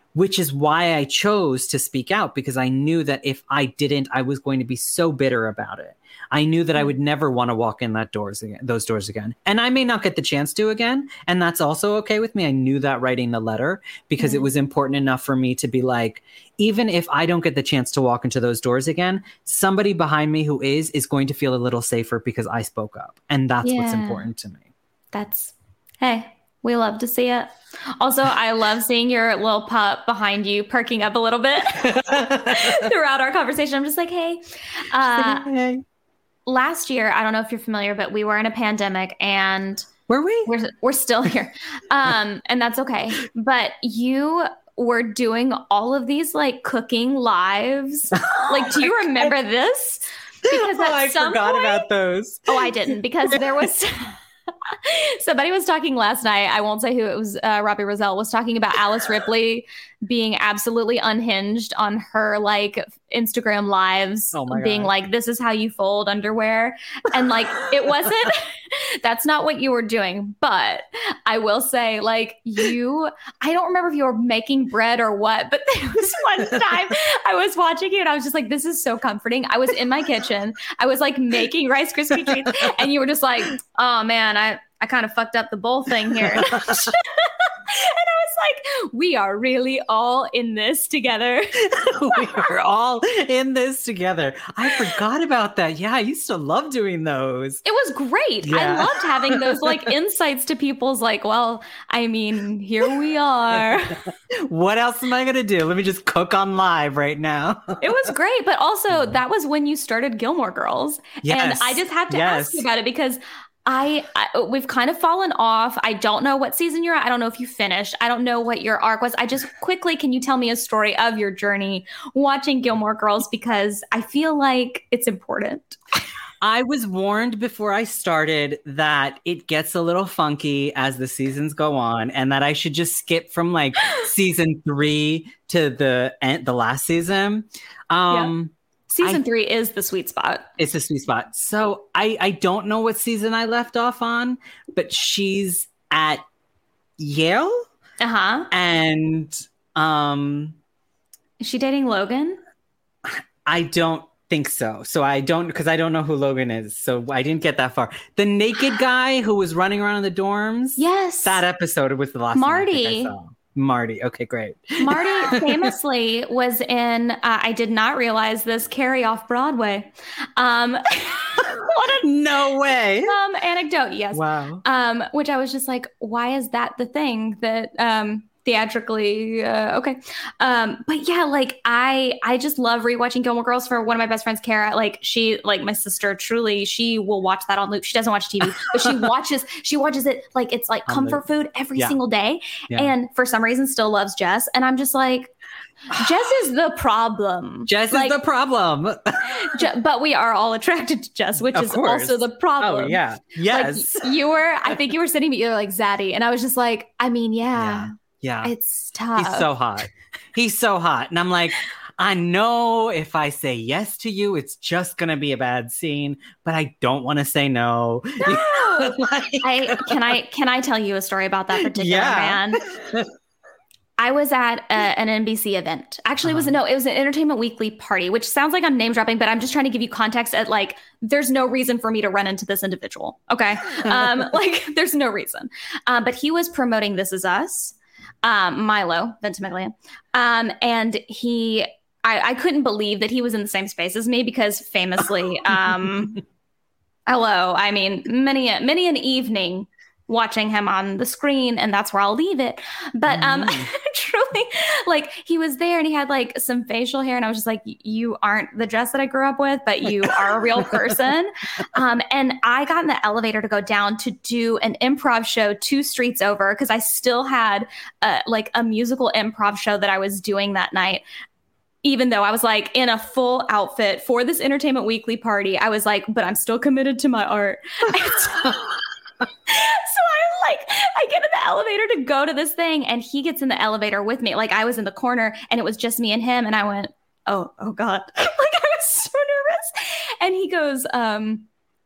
which is why I chose to speak out, because I knew that if I didn't, I was going to be so bitter about it. I knew that I would never want to walk in that doors again, those doors again. And I may not get the chance to again. And that's also okay with me. I knew that writing the letter, because mm-hmm. it was important enough for me to be like, even if I don't get the chance to walk into those doors again, somebody behind me who is, is going to feel a little safer because I spoke up. And that's yeah. what's important to me. That's, hey, we love to see it. Also, I love seeing your little pup behind you perking up a little bit throughout our conversation. I'm just like, hey. Uh, hey. Last year, I don't know if you're familiar, but we were in a pandemic, and were we? We're, we're still here. Um, and that's okay. But you were doing all of these like cooking lives. Like, do you remember this? Because oh, I forgot point, about those. Oh, I didn't, because there was somebody was talking last night. I won't say who it was. Uh, Robbie Roselle was talking about Alice Ripley being absolutely unhinged on her like Instagram lives, oh my being God. like, this is how you fold underwear. And like, it wasn't, that's not what you were doing. But I will say, like, you, I don't remember if you were making bread or what, but there was one time I was watching you and I was just like, this is so comforting. I was in my kitchen. I was like making Rice Krispie treats, and you were just like, oh man, I, I kind of fucked up the bowl thing here. And I was like, we are really all in this together. We are all in this together. I forgot about that. Yeah, I used to love doing those. It was great. Yeah. I loved having those like insights to people's like, well, I mean, here we are. What else am I going to do? Let me just cook on live right now. It was great. But also that was when you started Gilmore Girls. Yes. And I just have to yes. ask you about it, because I, I we've kind of fallen off. I don't know what season you're at. I don't know if you finished. I don't know what your arc was. I just quickly, can you tell me a story of your journey watching Gilmore Girls? Because I feel like it's important. I was warned before I started that it gets a little funky as the seasons go on, and that I should just skip from like season three to the end, the last season. Um, yeah. Season I, three is the sweet spot. It's the sweet spot. So I, I don't know what season I left off on, but she's at Yale. Uh-huh. And um, is she dating Logan? I don't think so. So I don't, because I don't know who Logan is. So I didn't get that far. The naked guy who was running around in the dorms. Yes. That episode was the last Marty. one I think I saw. Marty. Okay, great. Marty famously was in, uh, I did not realize this, Carrie off Broadway. Um, what a no way. Um, anecdote. Yes. Wow. Um, which I was just like, why is that the thing that, um, theatrically uh, okay um but yeah, like I I just love rewatching Gilmore Girls for one of my best friends, Kara. Like she, like my sister, truly, she will watch that on loop. She doesn't watch T V, but she watches she watches it like it's like comfort food every yeah. single day. Yeah. And for some reason still loves Jess, and I'm just like, Jess is the problem. Jess like, is the problem. Je- but we are all attracted to Jess, which of is course. also the problem. Oh yeah, yes. Like, you were, I think you were sitting me, you're like Zaddy, and I was just like, I mean, yeah. yeah. Yeah. It's tough. He's so hot. He's so hot. And I'm like, I know if I say yes to you, it's just going to be a bad scene, but I don't want to say no. No. like, I can I can I tell you a story about that particular yeah. man? I was at a, an N B C event. Actually, uh-huh. it was no, it was an Entertainment Weekly party, which sounds like I'm name dropping, but I'm just trying to give you context at like, there's no reason for me to run into this individual. Okay. Um, like there's no reason. Um, but he was promoting This Is Us, um, Milo Ventimiglia. Um, and he, I, I couldn't believe that he was in the same space as me because famously, um, hello, I mean, many, a, many an evening watching him on the screen, and that's where I'll leave it. But um, mm. truly, like he was there and he had like some facial hair, and I was just like, you aren't the Jess that I grew up with, but you are a real person. um, and I got in the elevator to go down to do an improv show two streets over because I still had uh, like a musical improv show that I was doing that night. Even though I was like in a full outfit for this Entertainment Weekly party, I was like, but I'm still committed to my art. So I like, I get in the elevator to go to this thing, and he gets in the elevator with me. Like I was in the corner and it was just me and him. And I went, oh, oh God. Like I was so nervous. And he goes, um,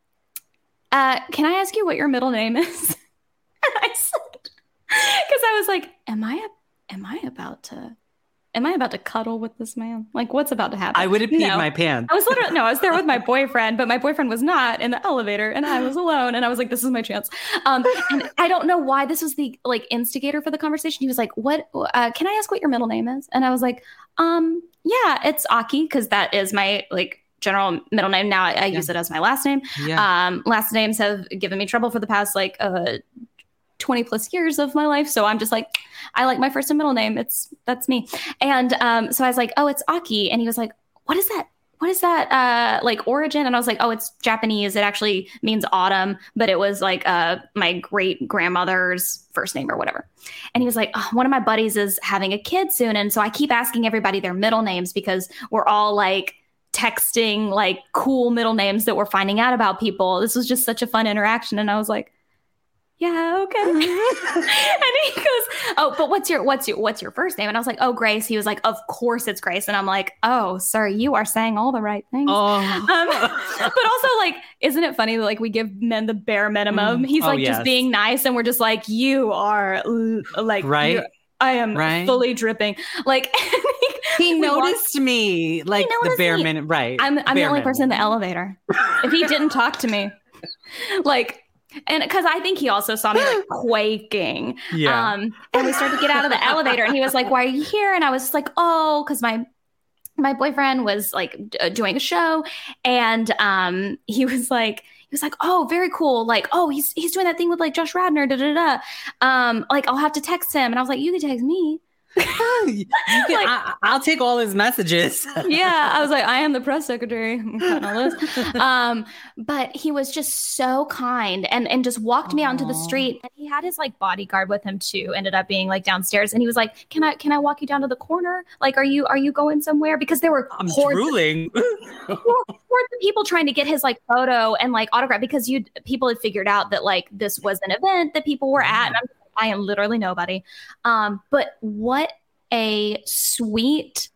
uh, can I ask you what your middle name is? And I said, cause I was like, am I, am I about to am I about to cuddle with this man? Like, what's about to happen? I would have peed No. my pants. I was literally, no, I was there with my boyfriend, but my boyfriend was not in the elevator and I was alone. And I was like, this is my chance. Um, and I don't know why this was the like instigator for the conversation. He was like, what, uh, can I ask what your middle name is? And I was like, um, yeah, it's Aki. Cause that is my like general middle name. Now I, I Yeah. use it as my last name. Yeah. Um, last names have given me trouble for the past like, uh, twenty plus years of my life. So I'm just like, I like my first and middle name. It's that's me. And um, so I was like, oh, it's Aki. And he was like, what is that? What is that uh, like origin? And I was like, oh, it's Japanese. It actually means autumn, but it was like uh, my great grandmother's first name or whatever. And he was like, oh, one of my buddies is having a kid soon. And so I keep asking everybody their middle names because we're all like texting like cool middle names that we're finding out about people. This was just such a fun interaction. And I was like, yeah, okay. And he goes, oh, but what's your what's your what's your first name? And I was like, oh, Grace. He was like, of course it's Grace. And I'm like, oh, sir, you are saying all the right things. Oh. Um, but also, like, isn't it funny that like we give men the bare minimum? Mm. He's Oh, like yes. just being nice, and we're just like, you are l- like, Right? you're- I am Right? fully dripping. Like He we walked- noticed me, like the noticed bare me. minute, right? I'm I'm the bare only minimum. person in the elevator. If he didn't talk to me, like, and because I think he also saw me like quaking. Yeah. Um, and we started to get out of the elevator, and he was like, "Why are you here?" And I was like, "Oh, because my my boyfriend was like d- doing a show, and um, he was like." He was like, oh, very cool. Like, oh, he's he's doing that thing with like Josh Radnor, da da da. Um, like, I'll have to text him. And I was like, you can text me. you can, Like- I, I'll take all his messages. Yeah, I was like, I am the press secretary. I'm cutting all this. Um, but he was just so kind and and just walked me out into the Aw. street. And he had his like bodyguard with him too. Ended up being like downstairs, and he was like, "Can I can I walk you down to the corner? Like, are you are you going somewhere?" Because there were I'm hordes, drooling. hordes of people trying to get his like photo and like autograph because you people had figured out that like this was an event that people were at. And I'm I am literally nobody. Um, but what a sweet,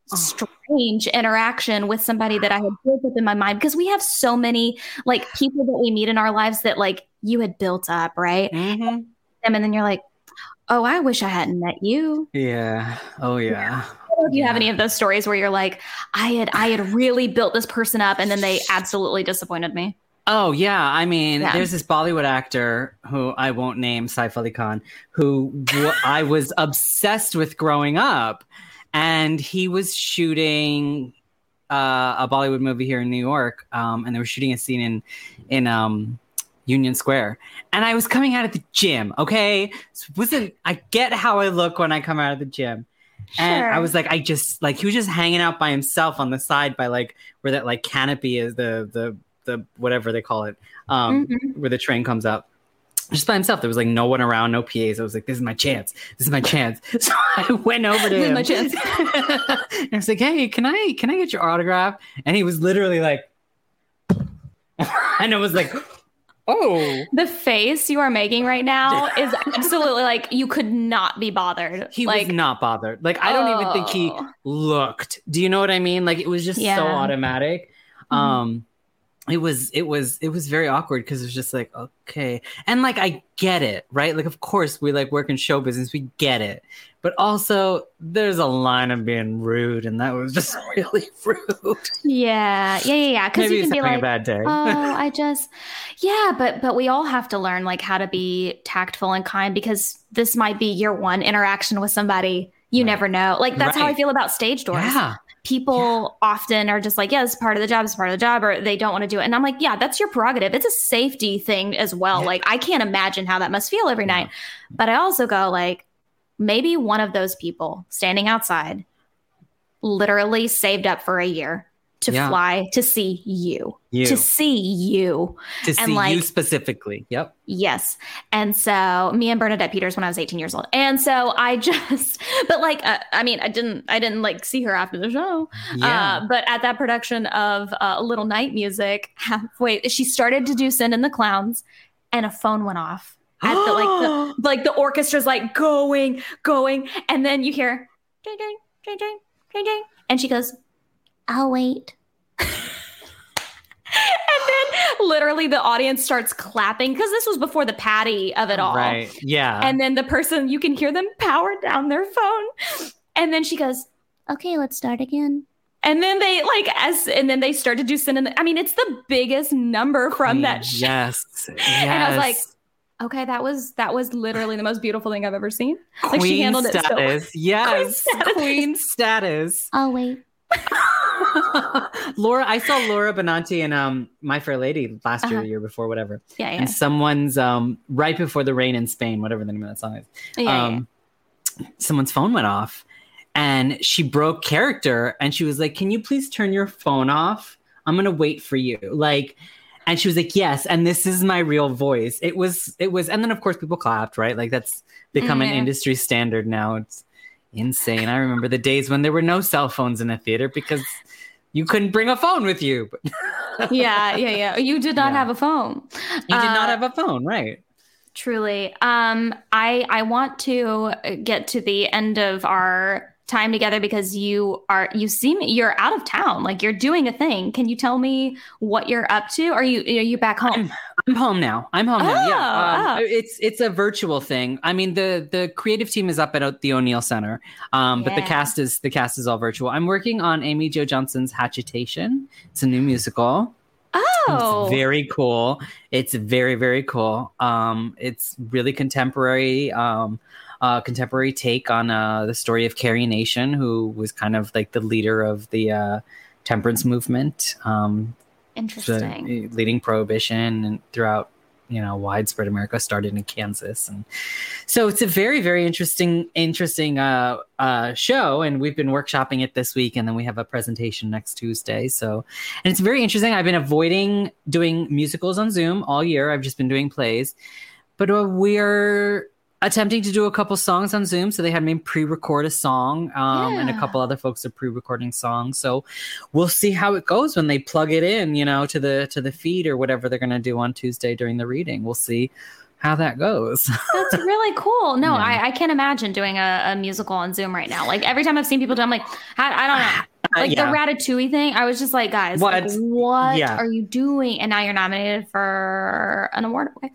strange interaction with somebody that I had built up in my mind, because we have so many like people that we meet in our lives that like you had built up, right? Mhm. Them, and then you're like, oh, I wish I hadn't met you. Yeah. Oh yeah. Do you have any of those stories where you're like, I had I had really built this person up and then they absolutely disappointed me? Oh yeah, I mean, Yeah. there's this Bollywood actor who I won't name, Saif Ali Khan, who w- I was obsessed with growing up, and he was shooting uh, a Bollywood movie here in New York, um, and they were shooting a scene in in um, Union Square, and I was coming out of the gym. Okay, so it wasn't I get how I look when I come out of the gym. And Sure. I was like, I just like he was just hanging out by himself on the side by like where that like canopy is, the the the whatever they call it, um, Mhm. where the train comes up. Just by himself. There was like no one around, no P As. I was like, this is my chance. This is my chance. So I went over to This is him. my chance. And I was like, hey, can I can I get your autograph? And he was literally like, and I was like, oh. The face you are making right now is absolutely like you could not be bothered. He like, was not bothered. Like, I don't even think he Oh. looked. Do you know what I mean? Like, it was just Yeah. so automatic. Mhm. Um, it was, it was, it was very awkward because it was just like, okay. And like, I get it, right? Like, of course, we like work in show business. We get it. But also, there's a line of being rude, and that was just really rude. Yeah, yeah, yeah, yeah. Because Maybe you he's can be having like, a bad day. oh, I just, yeah, but but we all have to learn like how to be tactful and kind, because this might be your one interaction with somebody. You Right. never know. Like that's how I Right. feel about stage doors. Yeah. People often are just like, yeah, this is part of the job, it's part of the job, or they don't want to do it. And I'm like, yeah, that's your prerogative. It's a safety thing as well. Yeah. Like I can't imagine how that must feel every night. But I also go like, maybe one of those people standing outside literally saved up for a year to Yeah. fly to see you, You. to see you. To and, see you like- specifically. Yep. Yes. And so me and Bernadette Peters when I was eighteen years old. And so I just, but like, uh, I mean, I didn't, I didn't like see her after the show. Yeah. Uh, but at that production of uh, Little Night Music, halfway, she started to do Send in the Clowns and a phone went off. At the, like, the, like the orchestra's like going, going. And then you hear, ding, ding, ding, ding, ding, ding. And she goes, I'll wait. And then literally the audience starts clapping because this was before the patty of it all. Right. Yeah. And then the person, you can hear them power down their phone. And then she goes, okay, let's start again. And then they like as and then they start to do sin in the, I mean, it's the biggest number from that show. Yes. yes. And I was like, okay, that was that was literally the most beautiful thing I've ever seen. Like Queen she handled status. it so Yes. Queen status. Queen status. Oh, wait. Laura, I saw Laura Benanti in um My Fair Lady last year, Uh-huh. the year before, whatever. Yeah, yeah. And someone's um right before the rain in Spain, whatever the name of that song is. Yeah, um, Someone's phone went off, and she broke character, and she was like, "Can you please turn your phone off? I'm gonna wait for you." Like, and she was like, "Yes," and this is my real voice. It was, it was, and then of course people clapped, right? Like that's become an Mhm. industry standard now. It's insane. I remember the days when there were no cell phones in a theater because you couldn't bring a phone with you. yeah, yeah, yeah. You did not Yeah. have a phone. You did not Uh, have a phone, right? Truly. Um, I I want to get to the end of our time together because you are you seem you're out of town. Like you're doing a thing. Can you tell me what you're up to? Are you are you back home? I'm home now. I'm home now. Yeah, Oh, um, oh. it's it's a virtual thing. I mean, the the creative team is up at the O'Neill Center, um, but the Yeah. cast is the cast is all virtual. I'm working on Amy Jo Johnson's Hatchetation. It's a new musical. Oh, It's very cool. It's very very cool. Um, it's really contemporary. Um, uh, contemporary take on uh, the story of Carrie Nation, who was kind of like the leader of the uh, temperance movement. Um, interesting. the, leading prohibition and throughout, you know, widespread America, started in Kansas. And so it's a very, very interesting, interesting uh, uh, show. And we've been workshopping it this week. And then we have a presentation next Tuesday. So, and it's very interesting. I've been avoiding doing musicals on Zoom all year. I've just been doing plays, but uh, we're attempting to do a couple songs on Zoom. So they had me pre-record a song um, and a Yeah. couple other folks are pre-recording songs. So we'll see how it goes when they plug it in, you know, to the to the feed or whatever they're going to do on Tuesday during the reading. We'll see how that goes. That's really cool. No, Yeah. I, I can't imagine doing a, a musical on Zoom right now. Like every time I've seen people do, I'm like, I, I don't know. Like Yeah. the Ratatouille thing, I was just like, guys, like, What? what Yeah. are you doing? And now you're nominated for an award. Okay.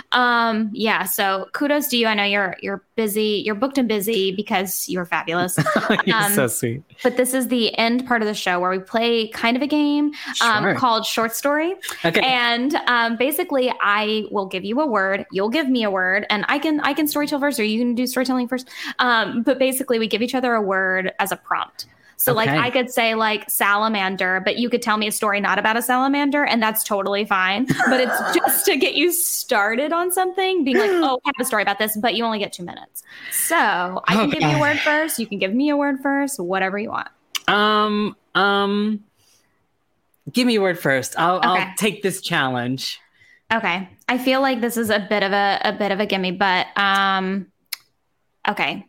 Um, yeah. So kudos to you. I know you're you're busy, you're booked and busy because you're fabulous. You're Um, so sweet. But this is the end part of the show where we play kind of a game um, Sure. called Short Story. Okay. And um, basically, I will give you a word. You'll give me a word, and I can I can storytell first, or you can do storytelling first. Um, but basically, we give each other a word as a prompt. So, like, Okay. I could say like salamander, but you could tell me a story not about a salamander, and that's totally fine. But it's just to get you started on something, being like, oh, I have a story about this, but you only get two minutes. So I can give you a Okay. word first. You can give me a word first. Whatever you want. Um, um, give me a word first. I'll, Okay. I'll take this challenge. Okay. I feel like this is a bit of a, a bit of a gimme, but um okay.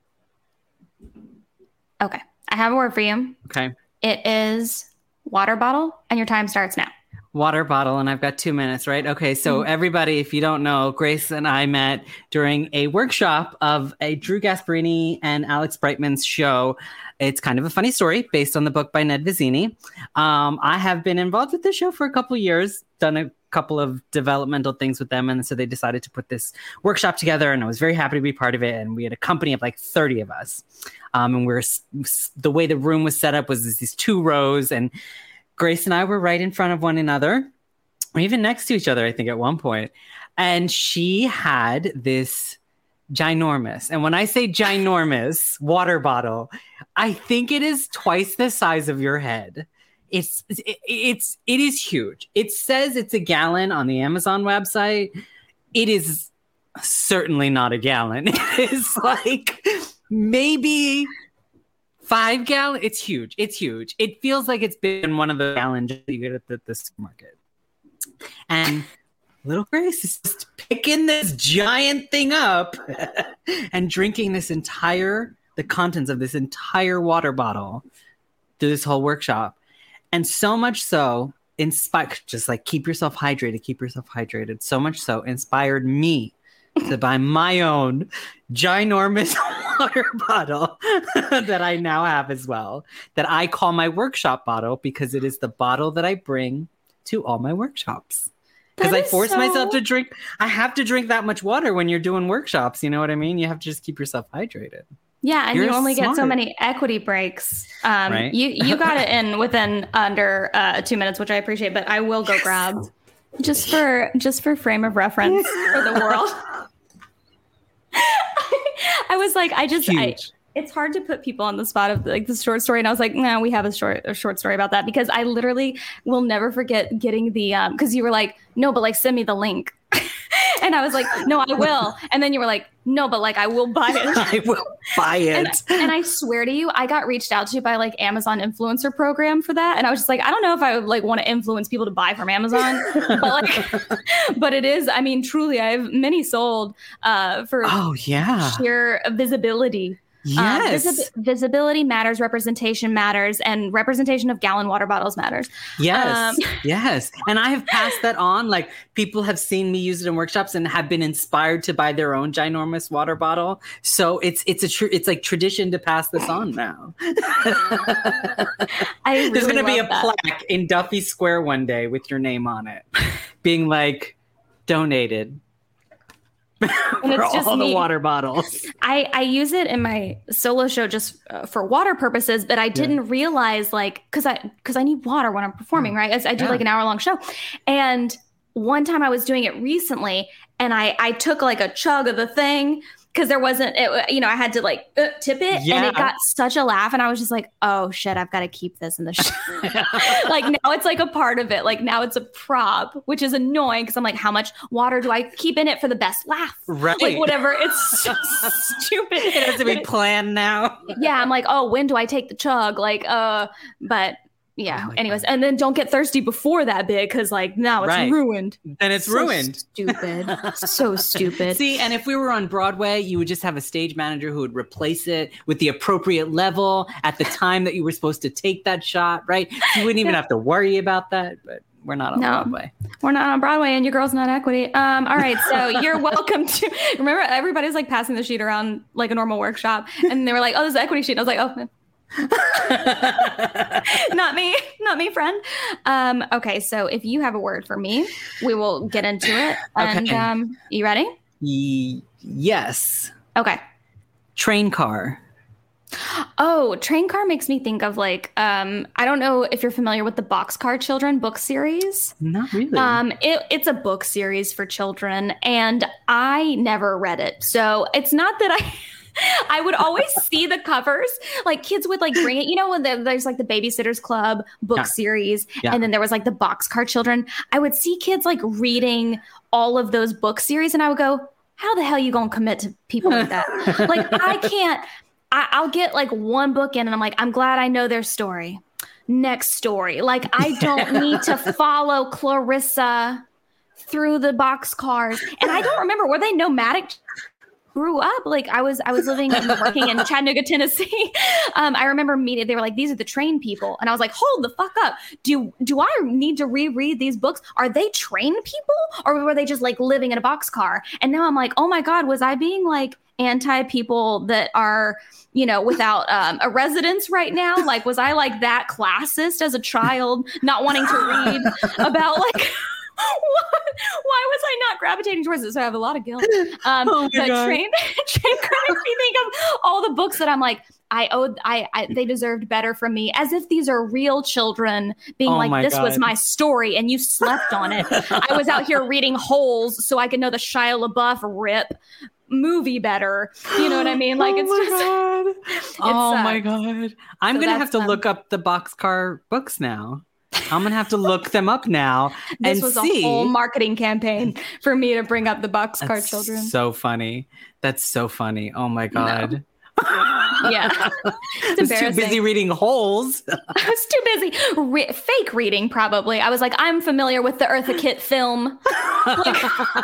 Okay. I have a word for you. Okay. It is water bottle, and your time starts now. Water bottle, and I've got two minutes, right? Okay, so everybody, if you don't know, Grace and I met during a workshop of a Drew Gasparini and Alex Brightman's show. It's kind of a funny story based on the book by Ned Vizzini. Um, I have been involved with this show for a couple years, done a couple of developmental things with them, and so they decided to put this workshop together, and I was very happy to be part of it. And we had a company of like thirty of us, um, and we're the way the room was set up was these two rows, and Grace and I were right in front of one another, or even next to each other, I think, at one point. And she had this ginormous, and when I say ginormous water bottle, I think it is twice the size of your head. It's it, it's it is huge. It says it's a gallon on the Amazon website. It is certainly not a gallon. It is like maybe five gallon. It's huge. It's huge. It feels like it's been one of the gallons you get at the, the supermarket. And little Grace is just picking this giant thing up and drinking this entire, the contents of this entire water bottle through this whole workshop. And so much so, inspired, just like keep yourself hydrated, keep yourself hydrated. So much so, inspired me to buy my own ginormous water bottle that I now have as well, that I call my workshop bottle because it is the bottle that I bring to all my workshops. Because That I is force so- myself to drink. I have to drink that much water when you're doing workshops. You know what I mean? You have to just keep yourself hydrated. Yeah, and You're you only get so smart. many equity breaks. Um, Right? You you got it in within under uh, two minutes, which I appreciate. But I will go grab just for just for frame of reference for the world. I was like, I just, I, Huge. it's hard to put people on the spot of like the short story, and I was like, no, we have a short a short story about that because I literally will never forget getting the um because you were like, no, but like send me the link. And I was like, no, I will. And then you were like, no, but like I will buy it. I will buy it. And, and I swear to you, I got reached out to by like Amazon influencer program for that. And I was just like, I don't know if I would like want to influence people to buy from Amazon, but like, but it is, I mean, truly, I have many sold uh, for Oh yeah. sheer visibility. Um, Yes. visi- visibility matters, representation matters, and representation of gallon water bottles matters. Yes. Um, Yes. And I have passed that on. Like people have seen me use it in workshops and have been inspired to buy their own ginormous water bottle. So it's it's a tr- it's like tradition to pass this on now. I really There's going to be a love that. plaque in Duffy Square one day with your name on it, being like donated. And for it's just all me. the water bottles. I, I use it in my solo show just uh, for water purposes, but I didn't realize like because I because I need water when I'm performing, right? I, I do Yeah. like an hour long show, and one time I was doing it recently, and I I took like a chug of the thing because there wasn't it, you know I had to like uh, tip it, and Yeah. it got such a laugh, and I was just like, oh shit, I've got to keep this in the show. Like now it's like a part of it. Like now it's a prop, which is annoying because I'm like, how much water do I keep in it for the best laugh? Right. Like whatever. It's so stupid. It has to be planned now. Yeah, I'm like, oh, when do I take the chug? Like, uh, but yeah. Oh my anyways, and then don't get thirsty before that bit because like now it's Right. ruined. Then it's So ruined. Stupid. So stupid. See, and if we were on Broadway, you would just have a stage manager who would replace it with the appropriate level at the time that you were supposed to take that shot, right? You wouldn't even Yeah. have to worry about that, but we're not on No. Broadway. We're not on Broadway, and your girl's not equity. Um, all right, so you're welcome to remember everybody's like passing the sheet around like a normal workshop, and they were like, oh, this is the equity sheet. And I was like, oh. Not me, not me, friend. Um, okay, so if you have a word for me, we will get into it. And Okay. um, you ready? Ye- yes. Okay. Train car. Oh, train car makes me think of like um, I don't know if you're familiar with the Boxcar Children book series. Not really. Um, it, it's a book series for children, and I never read it, so it's not that I. I would always see the covers, like kids would like bring it. You know, when the, there's like the Babysitters Club book Yeah. series, Yeah. and then there was like the Boxcar Children. I would see kids like reading all of those book series, and I would go, "How the hell you gonna commit to people like that? Like I can't." I, I'll get like one book in, and I'm like, I'm glad I know their story. Next story. Like I don't need to follow Clarissa through the boxcars, and I don't remember, were they nomadic? Grew up like I was I was living and working in Chattanooga, Tennessee. Um, I remember meeting, they were like, these are the train people. And I was like, hold the fuck up. Do do I need to reread these books? Are they train people? Or were they just like living in a boxcar? And now I'm like, oh my God, was I being like anti people that are, you know, without um, a residence right now? Like, was I like that classist as a child, not wanting to read about like What? Why was I not gravitating towards it? So I have a lot of guilt. Um, Oh my but God. train, train car makes me think of all the books that I'm like, I owed, I, I, they deserved better from me, as if these are real children being Oh my like, this was God. my story and you slept on it. I was out here reading Holes so I could know the Shia LaBeouf rip movie better. You know what I mean? Like, it's oh just. my It's, god. Oh uh, my god. I'm so gonna have that's, to um, look up the boxcar books now. I'm gonna have to look them up now This and was see. a whole marketing campaign for me to bring up the Boxcar That's Children. so funny. That's so funny. Oh my god. Yeah. I It's was too embarrassing. busy reading Holes. I was too busy. Re- fake reading, probably. I was like, I'm familiar with the Eartha Kitt film. Like,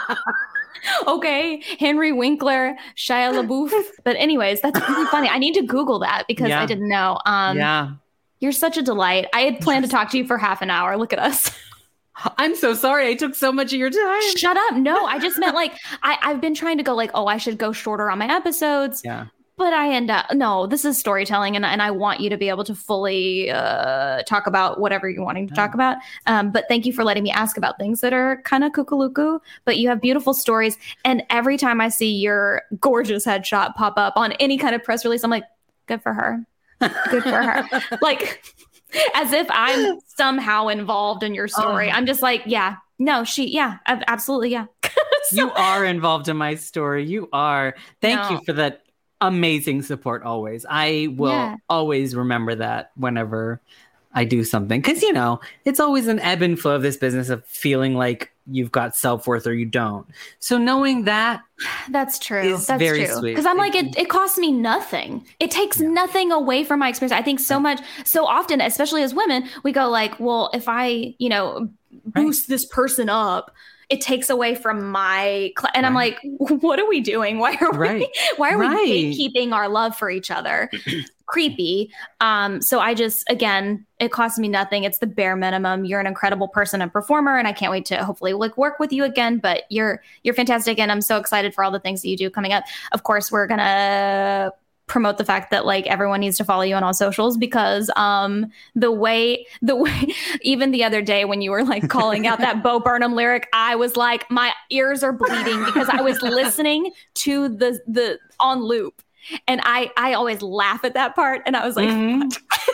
okay, Henry Winkler, Shia LaBeouf. But anyways, that's really funny. I need to Google that because Yeah. I didn't know. Um, Yeah. You're such a delight. I had planned to talk to you for half an hour. Look at us. I'm so sorry I took so much of your time. Shut up. No, I just meant like, I, I've been trying to go like, oh, I should go shorter on my episodes. Yeah. but I end up, no, this is storytelling, and, and I want you to be able to fully uh, talk about whatever you're wanting to talk about. Um, but thank you for letting me ask about things that are kind of kookaluku, but you have beautiful stories. And every time I see your gorgeous headshot pop up on any kind of press release, I'm like, good for her. Good for her. Like, as if I'm somehow involved in your story. Oh. I'm just like, yeah, no, she, yeah, absolutely, yeah. So, you are involved in my story. You are. Thank no. you for that amazing support always. I will yeah. always remember that whenever I do something. Because, you know, it's always an ebb and flow of this business of feeling like you've got self-worth or you don't. So knowing that That's true. is That's very true. sweet. Because I'm like, it, it costs me nothing. It takes Yeah. nothing away from my experience. I think so much, so often, especially as women, we go like, well, if I, you know, boost this person up, it takes away from my, cl-. and I'm Right. like, what are we doing? Why are Right. we, why are Right. we gatekeeping our love for each other? Creepy. Um, so I just, again, it costs me nothing. It's the bare minimum. You're an incredible person and performer, and I can't wait to hopefully like work with you again. But you're you're fantastic, and I'm so excited for all the things that you do coming up. Of course, we're gonna promote the fact that like everyone needs to follow you on all socials, because um the way the way even the other day when you were like calling out that Bo Burnham lyric, I was like, my ears are bleeding because I was listening to the the on loop. And I, I always laugh at that part. And I was like, Mm-hmm.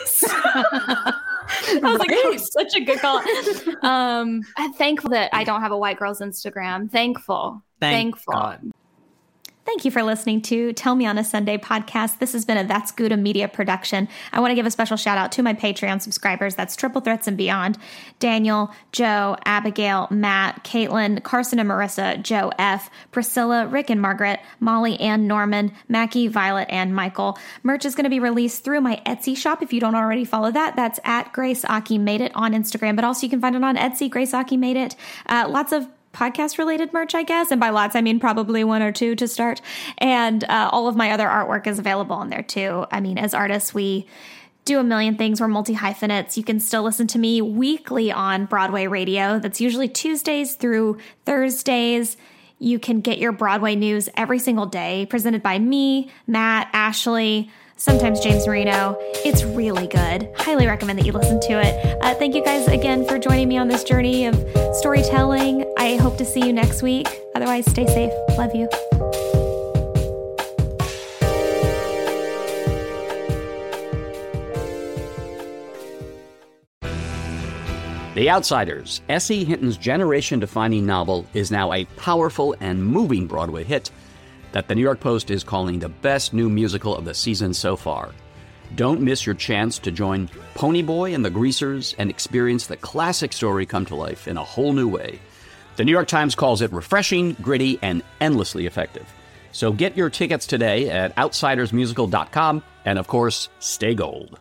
I was like, that was such a good call. Um, I'm thankful that I don't have a white girl's Instagram. Thankful. Thank Thankful. God. Thank you for listening to Tell Me on a Sunday podcast. This has been a That's Gouda Media production. I want to give a special shout out to my Patreon subscribers. That's Triple Threats and Beyond. Daniel, Joe, Abigail, Matt, Caitlin, Carson and Marissa, Joe F., Priscilla, Rick and Margaret, Molly and Norman, Mackie, Violet, and Michael. Merch is going to be released through my Etsy shop. If you don't already follow that, that's at Grace Aki Made It on Instagram, but also you can find it on Etsy, Grace Aki Made It. Uh, lots of podcast related merch, I guess. And by lots, I mean probably one or two to start. And uh, all of my other artwork is available on there too. I mean, as artists, we do a million things. We're multi-hyphenates. You can still listen to me weekly on Broadway radio. That's usually Tuesdays through Thursdays. You can get your Broadway news every single day, presented by me, Matt, Ashley, sometimes James Marino. It's really good. Highly recommend that you listen to it. Uh, thank you guys again for joining me on this journey of storytelling. I hope to see you next week. Otherwise, stay safe. Love you. The Outsiders, S E. Hinton's generation-defining novel, is now a powerful and moving Broadway hit that the New York Post is calling the best new musical of the season so far. Don't miss your chance to join Ponyboy and the Greasers and experience the classic story come to life in a whole new way. The New York Times calls it refreshing, gritty, and endlessly effective. So get your tickets today at outsiders musical dot com, and of course, stay gold.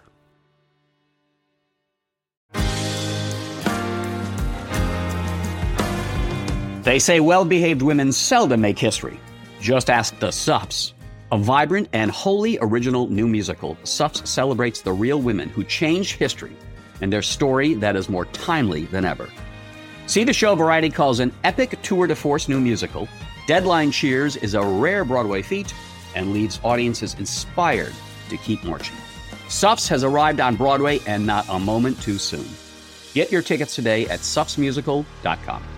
They say well-behaved women seldom make history. Just ask the Suffs. A vibrant and wholly original new musical, Suffs celebrates the real women who changed history and their story that is more timely than ever. See the show Variety calls an epic tour de force new musical. Deadline cheers is a rare Broadway feat and leaves audiences inspired to keep marching. Suffs has arrived on Broadway, and not a moment too soon. Get your tickets today at suffs musical dot com.